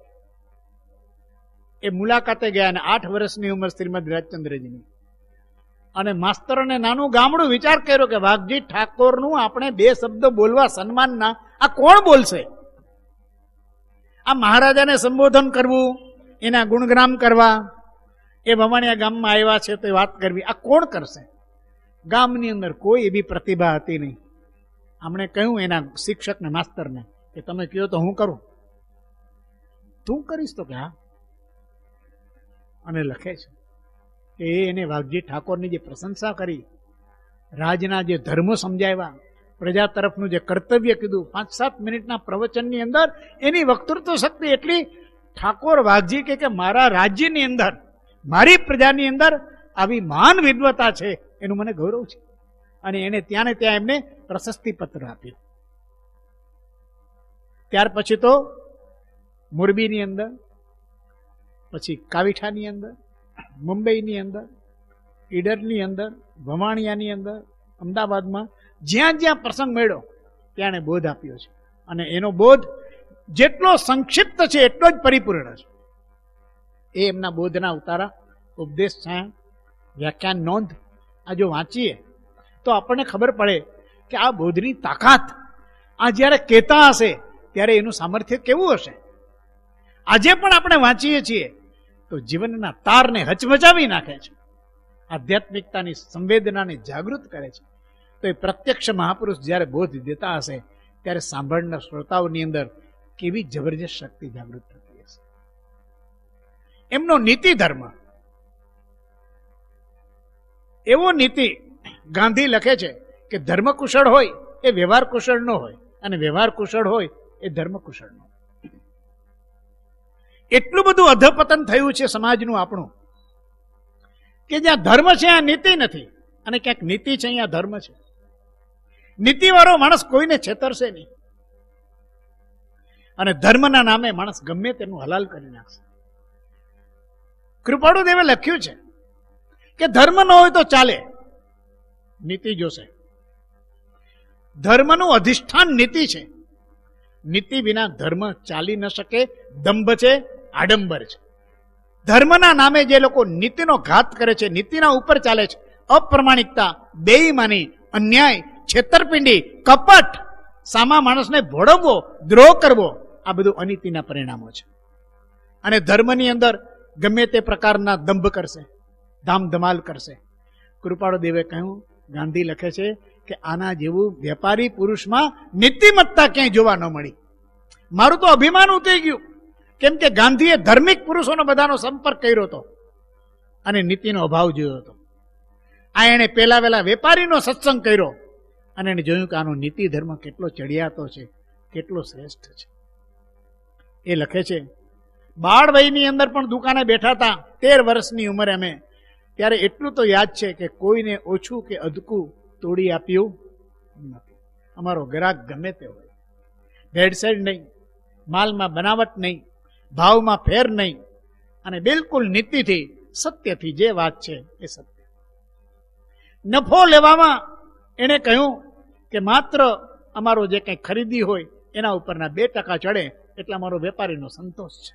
Speaker 1: એ મુલાકાતે ગયા અને આઠ વર્ષની ઉંમર શ્રીમદ રાજચંદ્રજીની. અને માસ્તરોને નાનું ગામડું વિચાર કર્યો કે વાઘજી ઠાકોરનું આપણે બે શબ્દ બોલવા સન્માનના, આ કોણ બોલશે? આ મહારાજાને સંબોધન કરવું, એના ગુણગ્રામ કરવા, એ વવાણિયા ગામમાં આવ્યા છે તો વાત કરવી, આ કોણ કરશે? ગામની અંદર કોઈ એવી પ્રતિભા હતી નહીં. આમણે કહ્યું એના શિક્ષકને, માસ્તરને, કે તમે કહો તો હું કરું. તું કરીશ? તો કે હા. અને લખે છે કે એને વાઘજી ઠાકોરની જે પ્રશંસા કરી, રાજના જે ધર્મો સમજાવ્યા, પ્રજા તરફનું જે કર્તવ્ય કીધું, પાંચ સાત મિનિટના પ્રવચનની અંદર એની વક્તૃત્વ શક્તિ એટલી. ઠાકોર વાઘજી કે કે મારા રાજ્યની અંદર, મારી પ્રજાની અંદર આવી મહાન વિદ્વતા છે, એનું મને ગૌરવ છે. અને એને ત્યાં ને ત્યાં એમને પ્રશસ્તિ પત્ર આપ્યું. ત્યાર પછી તો મોરબીની અંદર, પછી કાવીઠાની અંદર, મુંબઈની અંદર, ઈડરની અંદર, વવાણિયાની અંદર, અમદાવાદમાં જ્યાં જ્યાં પ્રસંગ મળ્યો ત્યાં એને બોધ આપ્યો છે. અને એનો બોધ જેટલો સંક્ષિપ્ત છે એટલો જ પરિપૂર્ણ છે. એ એમના બોધના ઉતારા, ઉપદેશ છાયા, વ્યાખ્યાન, નોંધ આ જો વાંચીએ તો આપણને ખબર પડે કે આ બોધની તાકાત, આ જ્યારે કહેતા હશે ત્યારે એનું સામર્થ્ય કેવું હશે. આજે પણ આપણે વાંચીએ છીએ તો જીવનના તારને હચમચાવી નાખે છે, આધ્યાત્મિકતાની સંવેદનાને જાગૃત કરે છે. તો એ પ્રત્યક્ષ મહાપુરુષ જ્યારે બોધ દેતા હશે ત્યારે સાંભળનાર શ્રોતાઓની અંદર કેવી જબરજસ્ત શક્તિ જાગૃત થતી હશે. એમનો નીતિ ધર્મ એવો નીતિ, ગાંધી લખે છે કે ધર્મ કુશળ હોય એ વ્યવહાર કુશળ ન હોય, અને વ્યવહાર કુશળ હોય એ ધર્મ કુશળ ન હોય. એટલું બધું અધપતન થયું છે સમાજનું આપણું કે જ્યાં ધર્મ છે ત્યાં નીતિ નથી, અને ક્યાંક નીતિ છે અહીંયા ધર્મ છે. નીતિવાળો માણસ કોઈને છેતરશે નહીં, અને ધર્મના નામે માણસ ગમે તેનું હલાલ કરી નાખશે. કૃપાળુ દેવે લખ્યું છે કે ધર્મ ન હોય તો ચાલે, નીતિ જોશે. ધર્મનું અધિષ્ઠાન નીતિ છે. નીતિ વિના ધર્મ ચાલી ન શકે. દંભ છે, આડંબર છે. ધર્મના નામે જે લોકો નીતિનો ઘાત કરે છે, નીતિના ઉપર ચાલે છે, અપ્રમાણિકતા, બેઈમાની, અન્યાય, છેતરપિંડી, કપટ, સામા માણસને ભોળવવો, દ્રોહ કરવો, આ બધું અનીતિના પરિણામો છે. અને ધર્મની અંદર ગમે તે પ્રકારના દંભ કરશે, ધામધમાલ કરશે. કૃપાળુ દેવે કહ્યું, ગાંધી લખે છે કે આના જેવું વેપારી પુરુષમાં નીતિમત્તા ક્યાંય જોવા ન મળી. મારું તો અભિમાન ઉતરી ગયું, કેમ કે ગાંધીએ ધાર્મિક પુરુષોનો બધાનો સંપર્ક કર્યો હતો અને નીતિનો અભાવ જોયો હતો. આ એણે પેલા વેલા વેપારીનો સત્સંગ કર્યો અને એને જોયું કે આનો નીતિ ધર્મ કેટલો ચડિયાતો છે, કેટલો શ્રેષ્ઠ છે. એ લખે છે, બાળ વયની અંદર પણ દુકાને બેઠા હતા, તેર વર્ષની ઉંમરે અમે, ત્યારે એટલું તો યાદ છે કે કોઈને ઓછું કે અધકું તોડી આપ્યું નથી. અમારો ગ્રાહક ગમે તે હોય, ભેળસેળ નહીં, માલમાં બનાવટ નહીં, ભાવમાં ફેર નહીં, અને બિલકુલ નીતિથી, સત્યથી જે વાત છે એ સત્ય. નફો લેવામાં એણે કહ્યું કે માત્ર અમારો જે કંઈ ખરીદી હોય એના ઉપરના બે ટકા ચડે એટલે અમારો વેપારીનો સંતોષ છે.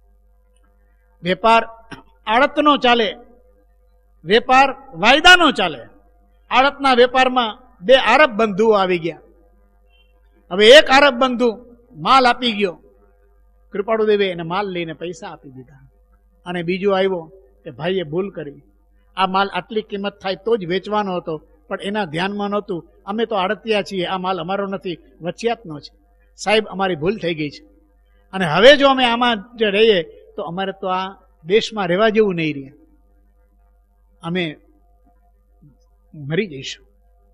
Speaker 1: વેપાર આડતનો ચાલે, વેપાર વાયદાનો ચાલે. આડતના વેપારમાં બે આરબ બંધુઓ આવી ગયા. હવે એક આરબ બંધુ માલ આપી ગયો, કૃપાળુ દેવે એને માલ લઈને પૈસા આપી દીધા. અને બીજો આવ્યો કે ભાઈએ ભૂલ કરી, આ માલ આટલી કિંમત થાય તો જ વેચવાનો હતો, પણ એના ધ્યાનમાં નહોતું, અમે તો આડતિયા છીએ, આ માલ અમારો નથી, વચિયાતનો છે. સાહેબ, અમારી ભૂલ થઈ ગઈ છે, અને હવે જો અમે આમાં જે રહીએ તો અમારે તો આ દેશમાં રહેવા જેવું નહીં રહે, અમે મરી જઈશું.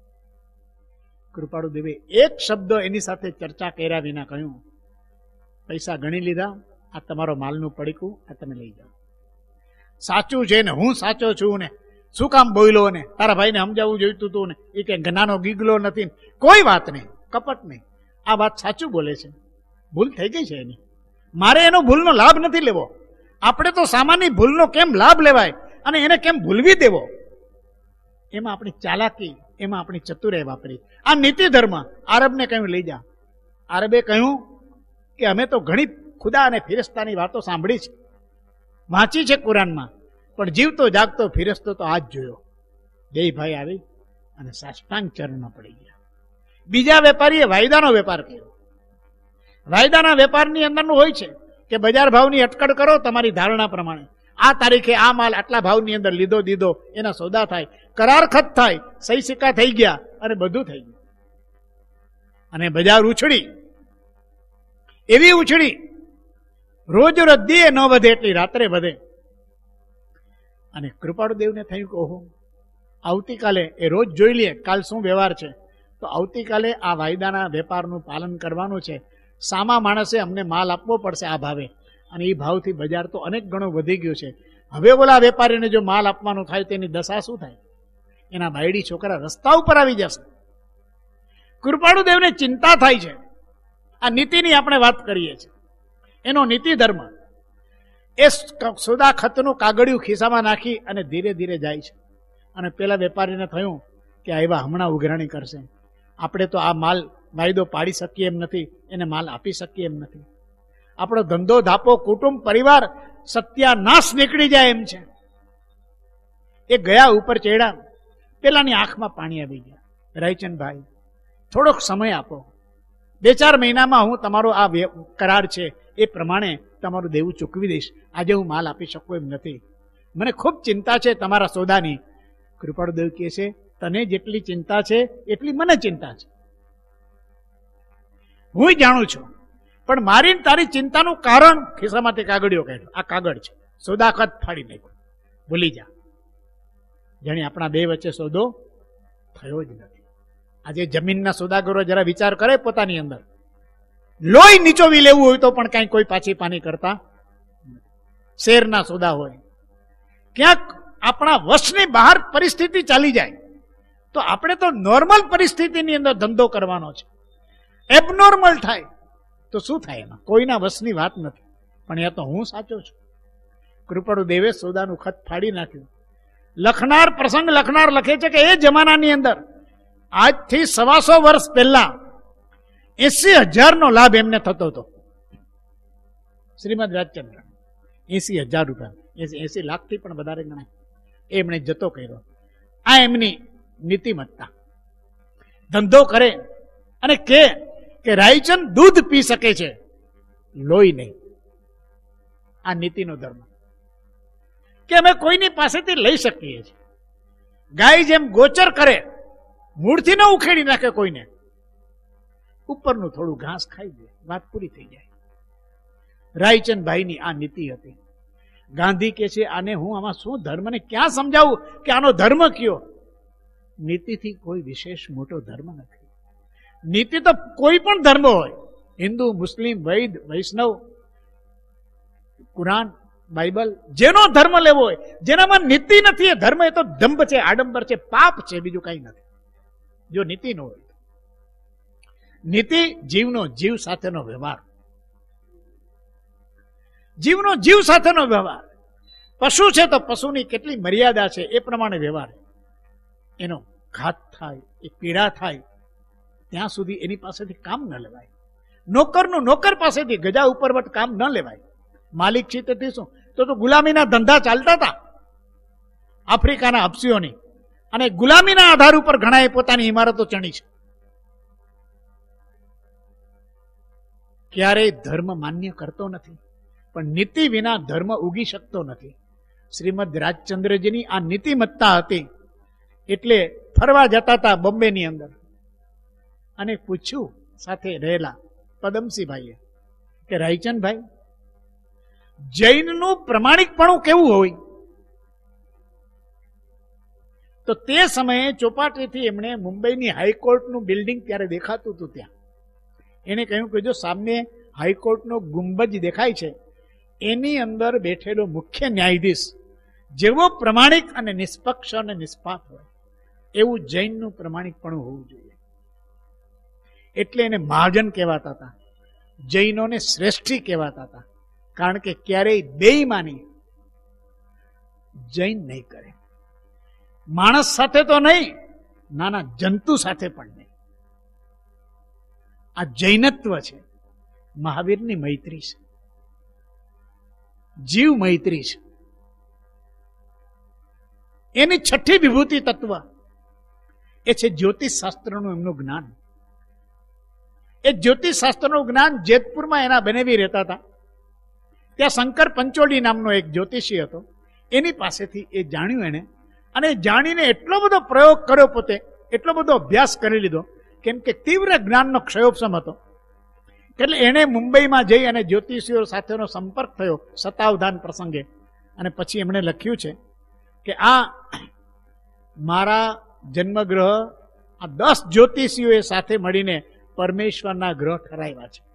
Speaker 1: કૃપાળુ દેવે એક શબ્દ એની સાથે ચર્ચા કર્યા વિના કહ્યું, પૈસા ગણી લીધા, આ તમારો માલનું પડીકું, આ તમે લઈ જાઓ. સાચું છે ને હું સાચો છું ને શું કામ બોલ્યો ને, તારા ભાઈને સમજાવવું જોઈતું હતું ને, એ કે નાનો ગીગલો નથી, કોઈ વાત નહીં, કપટ નહીં. આ વાત સાચું બોલે છે, ભૂલ થઈ ગઈ છે એની, મારે એનો ભૂલનો લાભ નથી લેવો. આપણે તો સામાન્ય ભૂલનો કેમ લાભ લેવાય અને એને કેમ ભૂલવી દેવો, એમાં આપણી ચાલાકી, એમાં આપણી ચતુરાઈ વાપરી. આ નીતિ ધર્મ આરબને કહ્યું લઈ જા. આરબે કહ્યું કે અમે તો ઘણી ખુદા અને ફિરસ્તાની વાતો સાંભળી છે, વાંચી છે કુરાનમાં, પણ જીવતો જાગતો ફિરસ્તો તો આજ જોયો. બે ભાઈ આવી અને સાષ્ટાંગ ચરણમાં પડી ગયા. બીજા વેપારીએ વાયદાનો વેપાર કર્યો. વાયદાના વેપારની અંદરનું હોય છે કે બજાર ભાવની અટકળ કરો તમારી ધારણા પ્રમાણે, આ તારીખે આ માલ આટલા ભાવની અંદર લીધો દીધો, એના સોદા થાય, કરાર ખત થાય, સહી સિક્કા થઈ ગયા અને બધું થઈ ગયું. અને બજાર ઉછળી, એવી ઉછળી રોજ રોજ દે ન વધે એટલી રાત્રે વધે. અને કૃપાળુ દેવને થયું કે ઓહો, આવતીકાલે એ રોજ જોઈ લે કાલ શું વ્યવહાર છે, તો આવતીકાલે આ વાયદાના વેપારનું પાલન કરવાનું છે. સામા માણસે અમને માલ આપવો પડશે આ ભાવે, અને એ ભાવથી બજાર તો અનેક ગણો વધી ગયું છે. હવે ઓલા વેપારીને જો માલ આપવાનું થાય તેની દશા શું થાય? એના બાયડી છોકરા રસ્તા ઉપર આવી જશે. કૃપાળુ દેવને ચિંતા થાય છે. આ નીતિની આપણે વાત કરીએ છીએ, એનો નીતિ ધર્મ. એ સોદા ખતનું કાગળિયું ખિસ્સામાં નાખી અને ધીરે ધીરે જાય છે. અને પેલા વેપારીને થયું કે આવ્યા હમણાં ઉઘરાણી કરશે, આપણે તો આ માલ વાયદો પાડી શકીએ એમ નથી, એને માલ આપી શકીએ એમ નથી, આપણો ધંધો ધાપો કુટુંબ પરિવાર સત્યાનાશ નીકળી જાય એમ છે. એ ગયા ઉપર ચડ્યા, પેલાની આંખમાં પાણી આવી ગયા. રાયચંદભાઈ, થોડોક સમય આપો, બે ચાર મહિનામાં હું તમારો આ કરાર છે એ પ્રમાણે તમારું દેવું ચૂકવી દઈશ. આજે હું માલ આપી શકું એમ નથી, મને ખૂબ ચિંતા છે તમારા સોદાની. કૃપાળુ દેવ કહે છે, તને જેટલી ચિંતા છે એટલી મને ચિંતા છે, હું જાણું છું, પણ મારી તારી ચિંતાનું કારણ ખિસ્સામાંથી કાગળિયો કાઢ્યો. આ કાગળ છે, સોદાખત ફાડી નાખ્યો, ભૂલી જા. જાણે આપણા બે વચ્ચે સોદો થયો જ નથી. આજે જમીનના સોદાગરો જરા વિચાર કરે પોતાની અંદર, લોહી નીચોવી લેવું હોય તો પણ કઈ કોઈ પાછી પાની કરતા. શેરના સોદા હોય, ક્યાંક આપણા વશની બહાર પરિસ્થિતિ ચાલી જાય તો આપણે તો નોર્મલ પરિસ્થિતિની અંદર ધંધો કરવાનો છે. એબનોર્મલ થાય તો શું થાય? એમાં કોઈના વશની વાત નથી. પણ એ તો હું સાચો છું. કૃપાળુ દેવે સોદાનું ખત ફાડી નાખ્યું. લખનાર પ્રસંગ લખનાર લખે છે કે એ જમાનાની અંદર આજથી સવાસો વર્ષ પહેલા એસી હજાર નો લાભ એમને થતો હતો. શ્રીમદ રાજચંદ્ર એસી હજાર રૂપિયા, એસી લાખ થી પણ વધારે ગણાય, એમણે જતો કર્યો. આ એમની નીતિમત્તા. ધંધો કરે અને કે કે રાયચંદ દૂધ પી શકે છે, લોહી નહીં. આ નીતિનો ધર્મ કે અમે કોઈની પાસેથી લઈ શકીએ છીએ. ગાય જેમ ગોચર કરે, મૂળથી ન ઉખેડી નાખે કોઈને, ઉપરનું થોડું ઘાસ ખાઈ દે, વાત પૂરી થઈ જાય. રાયચંદભાઈની આ નીતિ હતી. ગાંધી કે છે આને હું આમાં શું ધર્મને ક્યાં સમજાવું કે આનો ધર્મ કયો? નીતિથી કોઈ વિશેષ મોટો ધર્મ નથી. નીતિ તો કોઈ પણ ધર્મ હોય, હિન્દુ, મુસ્લિમ, વૈદ, વૈષ્ણવ, કુરાન, બાઇબલ, જેનો ધર્મ લેવો હોય, જેનામાં નીતિ નથી એ ધર્મ, એ તો દંભ છે, આડંબર છે, પાપ છે, બીજું કઈ નથી. જો નીતિ ન હોય, નીતિ જીવનો જીવ સાથેનો વ્યવહાર, જીવનો જીવ સાથેનો વ્યવહાર. પશુ છે તો પશુની કેટલી મર્યાદા છે એ પ્રમાણે વ્યવહાર. એનો ઘાત થાય, એ પીડા થાય ત્યાં સુધી એની પાસેથી કામ ન લેવાય. નોકરનું નોકર પાસેથી ગજા ઉપરવટ કામ ન લેવાય. માલિક છે તેથી શું, તો તો ગુલામીના ધંધા ચાલતા હતા આફ્રિકાના હબસીઓની, અને ગુલામીના આધાર ઉપર ઘણાએ પોતાની ઇમારતો ચણી છે. ક્યારેય ધર્મ માન્ય કરતો નથી, પણ નીતિ વિના ધર્મ ઉગી શકતો નથી. શ્રીમદ રાજચંદ્રજીની આ નીતિમત્તા હતી. એટલે ફરવા જતા હતા બોમ્બેની અંદર, અને પૂછ્યું સાથે રહેલા પદમસિંહભાઈએ કે રાયચંદભાઈ, જૈનનું પ્રમાણિકપણું કેવું હોય? તો તે સમયે ચોપાટીથી એમણે મુંબઈની હાઈકોર્ટનું બિલ્ડિંગ ત્યારે દેખાતું હતું, ત્યાં એને કહ્યું કે જો સામે હાઈકોર્ટનો ગુંબજ દેખાય છે, એની અંદર બેઠેલો મુખ્ય ન્યાયાધીશ જેવો પ્રમાણિક અને નિષ્પક્ષ અને નિષ્પાપ હોય એવું જૈનનું પ્રમાણિક પણ હોવું જોઈએ. એટલે એને મહાજન કહેવાતા હતા, જૈનોને શ્રેષ્ઠી કહેવાતા હતા. કારણ કે ક્યારેય બેઈમાની જૈન નહીં કરે. માણસ સાથે તો નહીં, નાના જંતુ સાથે પણ નહીં. આ જૈનત્વ છે, મહાવીરની મૈત્રી છે, જીવ મૈત્રી છે. એની છઠ્ઠી વિભૂતિ તત્વ એ છે જ્યોતિષ શાસ્ત્રનું એમનું જ્ઞાન. એ જ્યોતિષ શાસ્ત્રનું જ્ઞાન જેતપુરમાં એના બનેવી રહેતા હતા. ત્યાં શંકર પંચોલી નામનો એક જ્યોતિષી હતો. એની પાસેથી એ જાણ્યું એને, અને જાણીને એટલો બધો પ્રયોગ કર્યો, પોતે એટલો બધો અભ્યાસ કરી લીધો, કેમ કે તીવ્ર જ્ઞાનનો ક્ષયોપસમ હતો. એટલે એણે મુંબઈમાં જઈ અને જ્યોતિષીઓ સાથેનો સંપર્ક થયો શતાવધાન પ્રસંગે. અને પછી એમણે લખ્યું છે કે આ મારા જન્મગ્રહ આ દસ જ્યોતિષીઓએ સાથે મળીને પરમેશ્વરના ગ્રહ ઠરાવ્યા છે.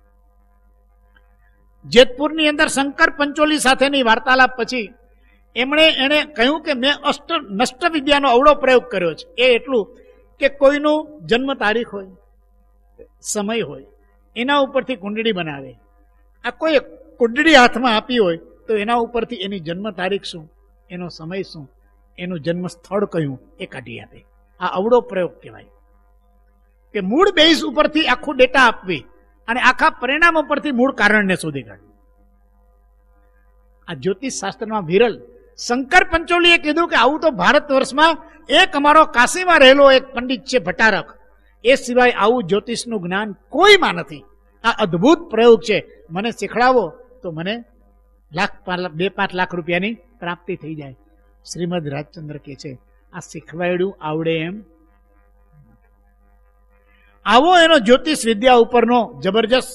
Speaker 1: જેતપુરની અંદર શંકર પંચોલી સાથેની વાર્તાલાપ પછી એમણે એને કહ્યું કે મેં અષ્ટ નષ્ટ વિદ્યાનો અવળો પ્રયોગ કર્યો છે. એ એટલું કે કોઈનું જન્મ તારીખ હોય, સમય હોય, એના ઉપરથી કુંડળી બનાવે. આ કોઈ કુંડળી હાથમાં આપી હોય તો એના ઉપરથી એની જન્મ તારીખ શું, એનો સમય શું, એનું જન્મ સ્થળ કયું, એ કાઢી આપે. આ અવળો પ્રયોગ કહેવાય. કે મૂળ બેઝ ઉપરથી આખું ડેટા આપવી અને આખા પરિણામ ઉપરથી મૂળ કારણને શોધી કાઢવું. આ જ્યોતિષ શાસ્ત્રમાં વિરલ. શંકર પંચોલીએ કીધું કે આવું તો ભારત વર્ષમાં એક અમારો કાશીમાં રહેલો એક પંડિત છે ભટ્ટારક, એ સિવાય આવું જ્યોતિષનું જ્ઞાન કોઈમાં નથી. આ અદ્ભુત પ્રયોગ છે, મને શીખડાવો તો મને લાખ બે પાંચ લાખ રૂપિયાની પ્રાપ્તિ થઈ જાય. શ્રીમદ રાજચંદ્ર કહે છે આ શીખવાડ્યું આવડે એમ. આવો એનો જ્યોતિષ વિદ્યા ઉપરનો જબરજસ્ત.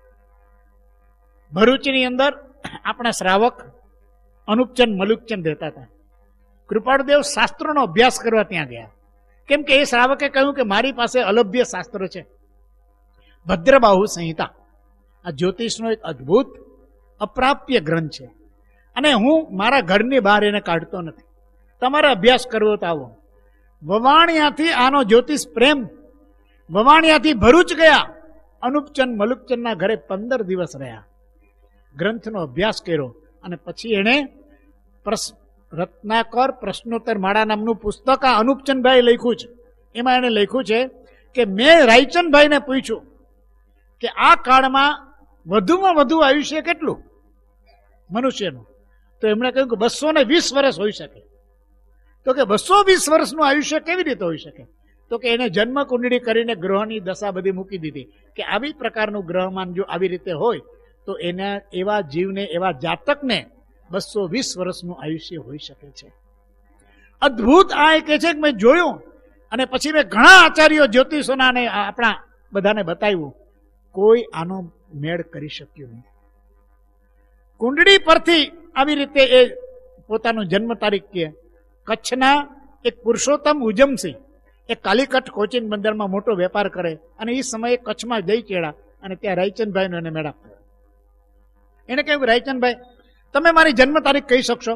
Speaker 1: ભરૂચની અંદર આપણા શ્રાવક અનુપચંદ મલુકચંદ રહેતા હતા. કૃપાળુદેવ શાસ્ત્રોનો અભ્યાસ કરવા ત્યાં ગયા, કેમ કે એ શ્રાવકે કહ્યું કે મારી પાસે અલભ્ય શાસ્ત્ર છે, ભદ્રબાહુ સંહિતા. આ જ્યોતિષનો એક અદ્ભુત અપ્રાપ્ય ગ્રંથ છે, અને હું મારા ઘરની બહાર એને કાઢતો નથી. તમારે અભ્યાસ કરવો તો આવો. વવાણિયાથી આનો જ્યોતિષ પ્રેમ, વવાણિયાથી ભરૂચ ગયા. અનુપચંદ મલુકચંદના ઘરે પંદર દિવસ રહ્યા, ગ્રંથનો અભ્યાસ કર્યો, અને પછી એણે રત્નાકર પ્રશ્નોત્તર માળા નામનું પુસ્તક આ અનુપચંદભાઈ લખ્યું છે. એમાં એણે લખ્યું છે કે મેં રાયચંદભાઈને પૂછ્યું કે આ કાળમાં વધુમાં વધુ આયુષ્ય કેટલું મનુષ્યનું? તો એમણે કહ્યું કે બસો ને વીસ વર્ષ હોઈ શકે. તો કે બસો વીસ વર્ષનું આયુષ્ય કેવી રીતે હોઈ શકે? તો કે એને જન્મ કુંડળી કરીને ગ્રહની દશા બધી મૂકી દીધી કે આવી પ્રકારનું ગ્રહમાન જો આવી રીતે હોય તો એના એવા જીવને, એવા જાતકને બસો વીસ વર્ષનું આયુષ્ય હોઈ શકે છે. અદ્ભુત. આ એ કહે છે કે મેં જોયું, અને પછી મેં ઘણા આચાર્યો જ્યોતિષોના ને આપણા બધાને બતાવ્યું, કોઈ આનો મેળ કરી શક્યું નહીં. કુંડળી પરથી આવી રીતે એ પોતાનું જન્મ તારીખ કહે. કચ્છના એક પુરુષોત્તમ ઉજમસિંહ એ કાલિકટ કોચિંગ બંદરમાં મોટો વેપાર કરે, અને એ સમયે કચ્છમાં જઈ ચેડા, અને ત્યાં રાયચંદભાઈનો એને મેળાપ થયો. એને કહ્યું કે રાયચંદભાઈ, તમે મારી જન્મ તારીખ કહી શકશો?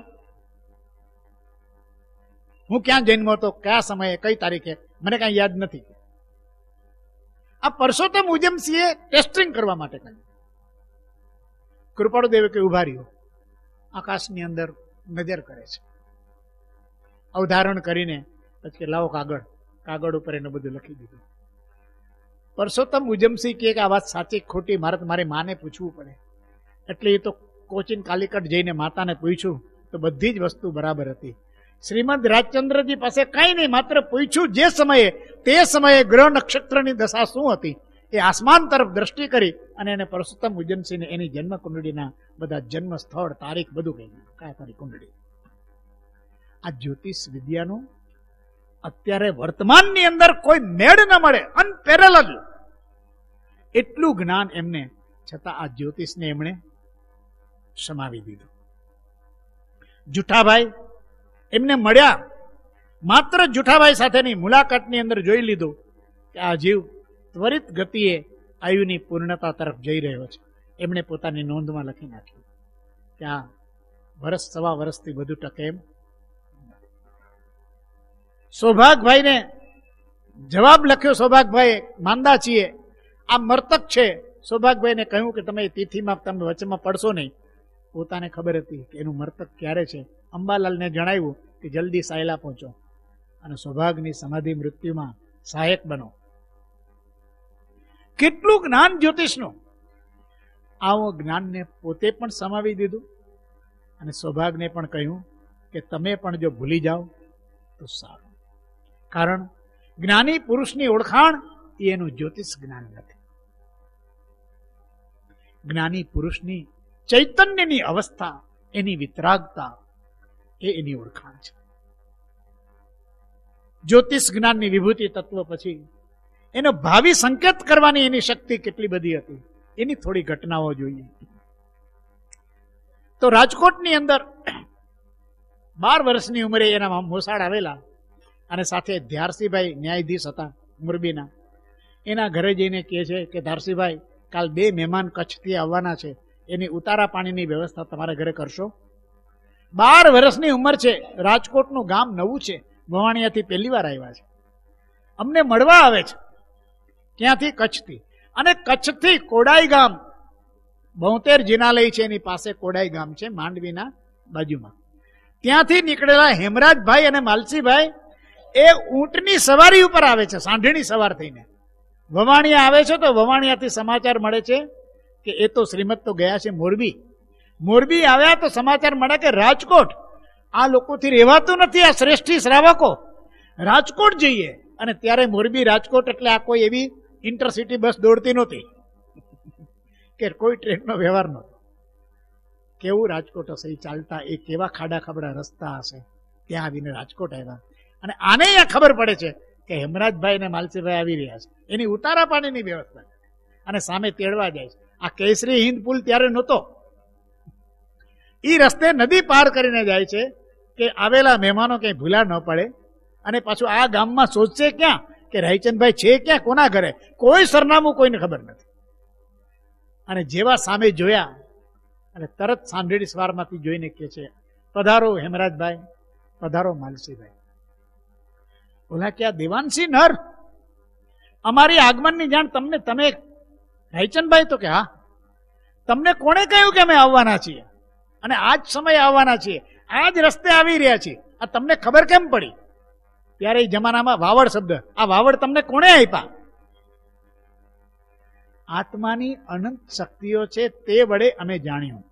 Speaker 1: હું ક્યાં જન્મ્યો હતો, કયા સમયે, કઈ તારીખે, મને કાંઈ યાદ નથી. આ પુરુષોત્તમ ઉજમસિંહે ટેસ્ટિંગ કરવા માટે કહ્યું. કૃપાળુદેવે કે ઉભા રહ્યો, આકાશની અંદર નજર કરે છે, અવધારણ કરીને પછી લાવો કાગળ. કાગળ ઉપર એને બધું લખી દીધું. પુરુષોત્તમ ઉજમસિંહ કહે કે આ વાત સાચી ખોટી મારે મારી માને પૂછવું પડે. એટલે એ તો કોચિન કાલિકટ જઈને માતાને પૂછ્યું તો બધી જ વસ્તુ બરાબર હતી. શ્રીમદ રાજચંદ્રજી પાસે કાંઈ નહીં, માત્ર પૂછ્યું જે સમયે, તે સમયે ગ્રહ નક્ષત્રની દશા શું હતી એ આસમાન તરફ દ્રષ્ટિ કરી, અને એને પુરુષોત્તમ ઉજમસિંહને એની જન્મ કુંડળીના બધા જન્મ સ્થળ, તારીખ બધું કહી દીધું. કયા તારીખ કુંડળી. આ જ્યોતિષ વિદ્યાનું અત્યારે વર્તમાનની અંદર કોઈ મેળ ન મળે, અનપેરેલલ એટલું જ્ઞાન એમને, છતાં આ જ્યોતિષને એમણે સમાવી દીધું. જુઠાભાઈ એમને મળ્યા, માત્ર જુઠાભાઈ સાથેની મુલાકાતની અંદર જોઈ લીધું કે આ જીવ ત્વરિત ગતિએ આયુની પૂર્ણતા તરફ જઈ રહ્યો છે. એમણે પોતાની નોંધમાં લખી નાખ્યું કે આ વર્ષ સવા વર્ષથી બધું ટકે એમ સૌભાગભાઈને જવાબ લખ્યો. સૌભાગભાઈ માંદા છીએ, આ મર્તક છે. સૌભાગભાઈને કહ્યું કે તમે તિથિમાં તમે વચમાં પડશો નહીં. પોતાને ખબર હતી કે એનું મર્તક ક્યારે છે. અંબાલાલને જણાવ્યું કે જલ્દી સાયલા પહોંચો અને સૌભાગની સમાધિ મૃત્યુમાં સહાયક બનો. કેટલું જ્ઞાન જ્યોતિષનું! આવો જ્ઞાનને પોતે પણ સમાવી દીધું અને સૌભાગને પણ કહ્યું કે તમે પણ જો ભૂલી જાઓ તો સારું. કારણ જ્ઞાની પુરુષની ઓળખાણ એ એનું જ્યોતિષ જ્ઞાન નથી. જ્ઞાની પુરુષની ચૈતન્યની અવસ્થા, એની વિતરાગતા એ એની ઓળખાણ છે. જ્યોતિષ જ્ઞાનની વિભૂતિ તત્વ પછી એનો ભાવિ સંકેત કરવાની એની શક્તિ કેટલી બધી હતી એની થોડી ઘટનાઓ જોઈએ. તો રાજકોટની અંદર બાર વર્ષની ઉંમરે એના મોસાળ આવેલા અને સાથે ધારસીભાઈ ન્યાયાધીશ હતા મોરબીના. એના ઘરે જઈને કહે છે કે ધારસીભાઈ, કાલ બે મહેમાન કચ્છથી આવવાના છે, એની ઉતારા પાણીની વ્યવસ્થા તમારા ઘરે કરશો. બાર વર્ષની ઉંમર છે, રાજકોટનું ગામ નવું છે, ભવાણિયાથી પહેલી વાર આવ્યા છે, અમને મળવા આવે છે. ક્યાંથી? કચ્છથી. અને કચ્છથી કોડાઈ ગામ, બોતેર જિનાલય છે એની પાસે કોડાઈ ગામ છે માંડવીના બાજુમાં. ત્યાંથી નીકળેલા હેમરાજભાઈ અને માલસીભાઈ એ ઊંટની સવારી ઉપર આવે છે, સાંઢણી સવાર થઈને વવાણિયા આવે છે. તો વવાણિયાથી સમાચાર મળે છે કે એ તો શ્રીમદ તો ગયા છે મોરબી. મોરબી આવ્યા તો સમાચાર મળે કે રાજકોટ આ લોકોથી રહેવાતું નથી, આ શ્રેષ્ઠી શ્રાવકો, રાજકોટ જઈએ. અને ત્યારે મોરબી રાજકોટ એટલે આ કોઈ એવી ઇન્ટરસિટી બસ દોડતી નહોતી કે કોઈ ટ્રેનનો વ્યવહાર નહોતો. કેવું રાજકોટ હશે એ ચાલતા, એ કેવા ખાડા ખાબડા રસ્તા હશે. ત્યાં આવીને રાજકોટ આવ્યા અને આને અહીંયા ખબર પડે છે કે હેમરાજભાઈ અને માલસીભાઈ આવી રહ્યા છે. એની ઉતારા પાણીની વ્યવસ્થા અને સામે તેડવા જાય છે. આ કેસરી હિન્દ પુલ ત્યારે નહોતો. એ રસ્તે નદી પાર કરીને જાય છે કે આવેલા મહેમાનો ક્યાંય ભૂલા ન પડે. અને પાછું આ ગામમાં શોધશે ક્યાં કે રાયચંદભાઈ છે ક્યાં, કોના ઘરે, કોઈ સરનામું કોઈને ખબર નથી. અને જેવા સામે જોયા અને તરત સાંઢેડી સવારમાંથી જોઈને કહે છે, પધારો હેમરાજભાઈ, પધારો માલસીભાઈ. બોલા કે આ દેવાનસી નર, અમારી આગમનની જાણ તમને, તમે રાયચંદભાઈ? તો કે હા. તમને કોણે કહ્યું કે અમે આવવાના છીએ અને આ જ સમયે આવવાના છીએ, આ જ રસ્તે આવી રહ્યા છીએ, આ તમને ખબર કેમ પડી? ત્યારે એ જમાનામાં વાવડ શબ્દ, આ વાવડ તમને કોણે આપ્યા? આત્માની અનંત શક્તિઓ છે, તે વડે અમે જાણ્યું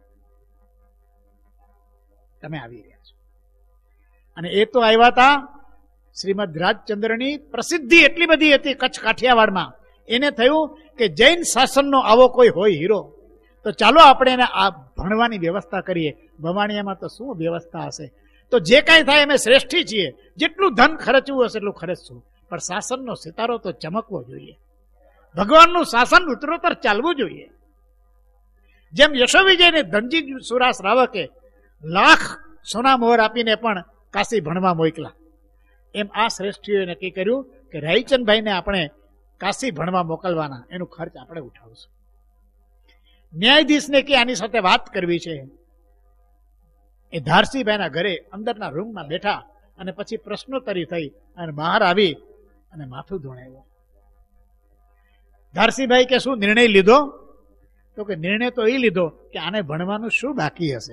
Speaker 1: તમે આવી રહ્યા છો. અને એ તો આવ્યા હતા, શ્રીમદ રાજચંદ્રની પ્રસિદ્ધિ એટલી બધી હતી કચ્છ કાઠિયાવાડમાં. એને થયું કે જૈન શાસનનો આવો કોઈ હોય હીરો, તો ચાલો આપણે એને આ ભણવાની વ્યવસ્થા કરીએ. ભવાણિયામાં તો શું વ્યવસ્થા હશે? તો જે કાંઈ થાય અમે શ્રેષ્ઠી છીએ, જેટલું ધન ખર્ચવું હશે એટલું ખર્ચશું, પણ શાસનનો સિતારો તો ચમકવો જોઈએ, ભગવાનનું શાસન ઉત્તરોત્તર ચાલવું જોઈએ. જેમ યશોવિજયને ધનજી સુરા શ્રાવકે લાખ સોના મોહર આપીને પણ કાશી ભણવા મોકલા, એમ આ શ્રેષ્ઠીઓએ નક્કી કર્યું કે રાયચંદભાઈને આપણે કાશી ભણવા મોકલવાના, એનો ખર્ચ આપણે ઉઠાવશું. ન્યાયાધીશને કે આની સાથે વાત કરવી છે. એ ધારસીભાઈના ઘરે અંદરના રૂમમાં બેઠા અને પછી પ્રશ્નોત્તરી થઈ અને બહાર આવી અને માથું ધોણાવ્યું. ધારસીભાઈ કે શું નિર્ણય લીધો? તો કે નિર્ણય તો એ લીધો કે આને ભણવાનું શું બાકી હશે,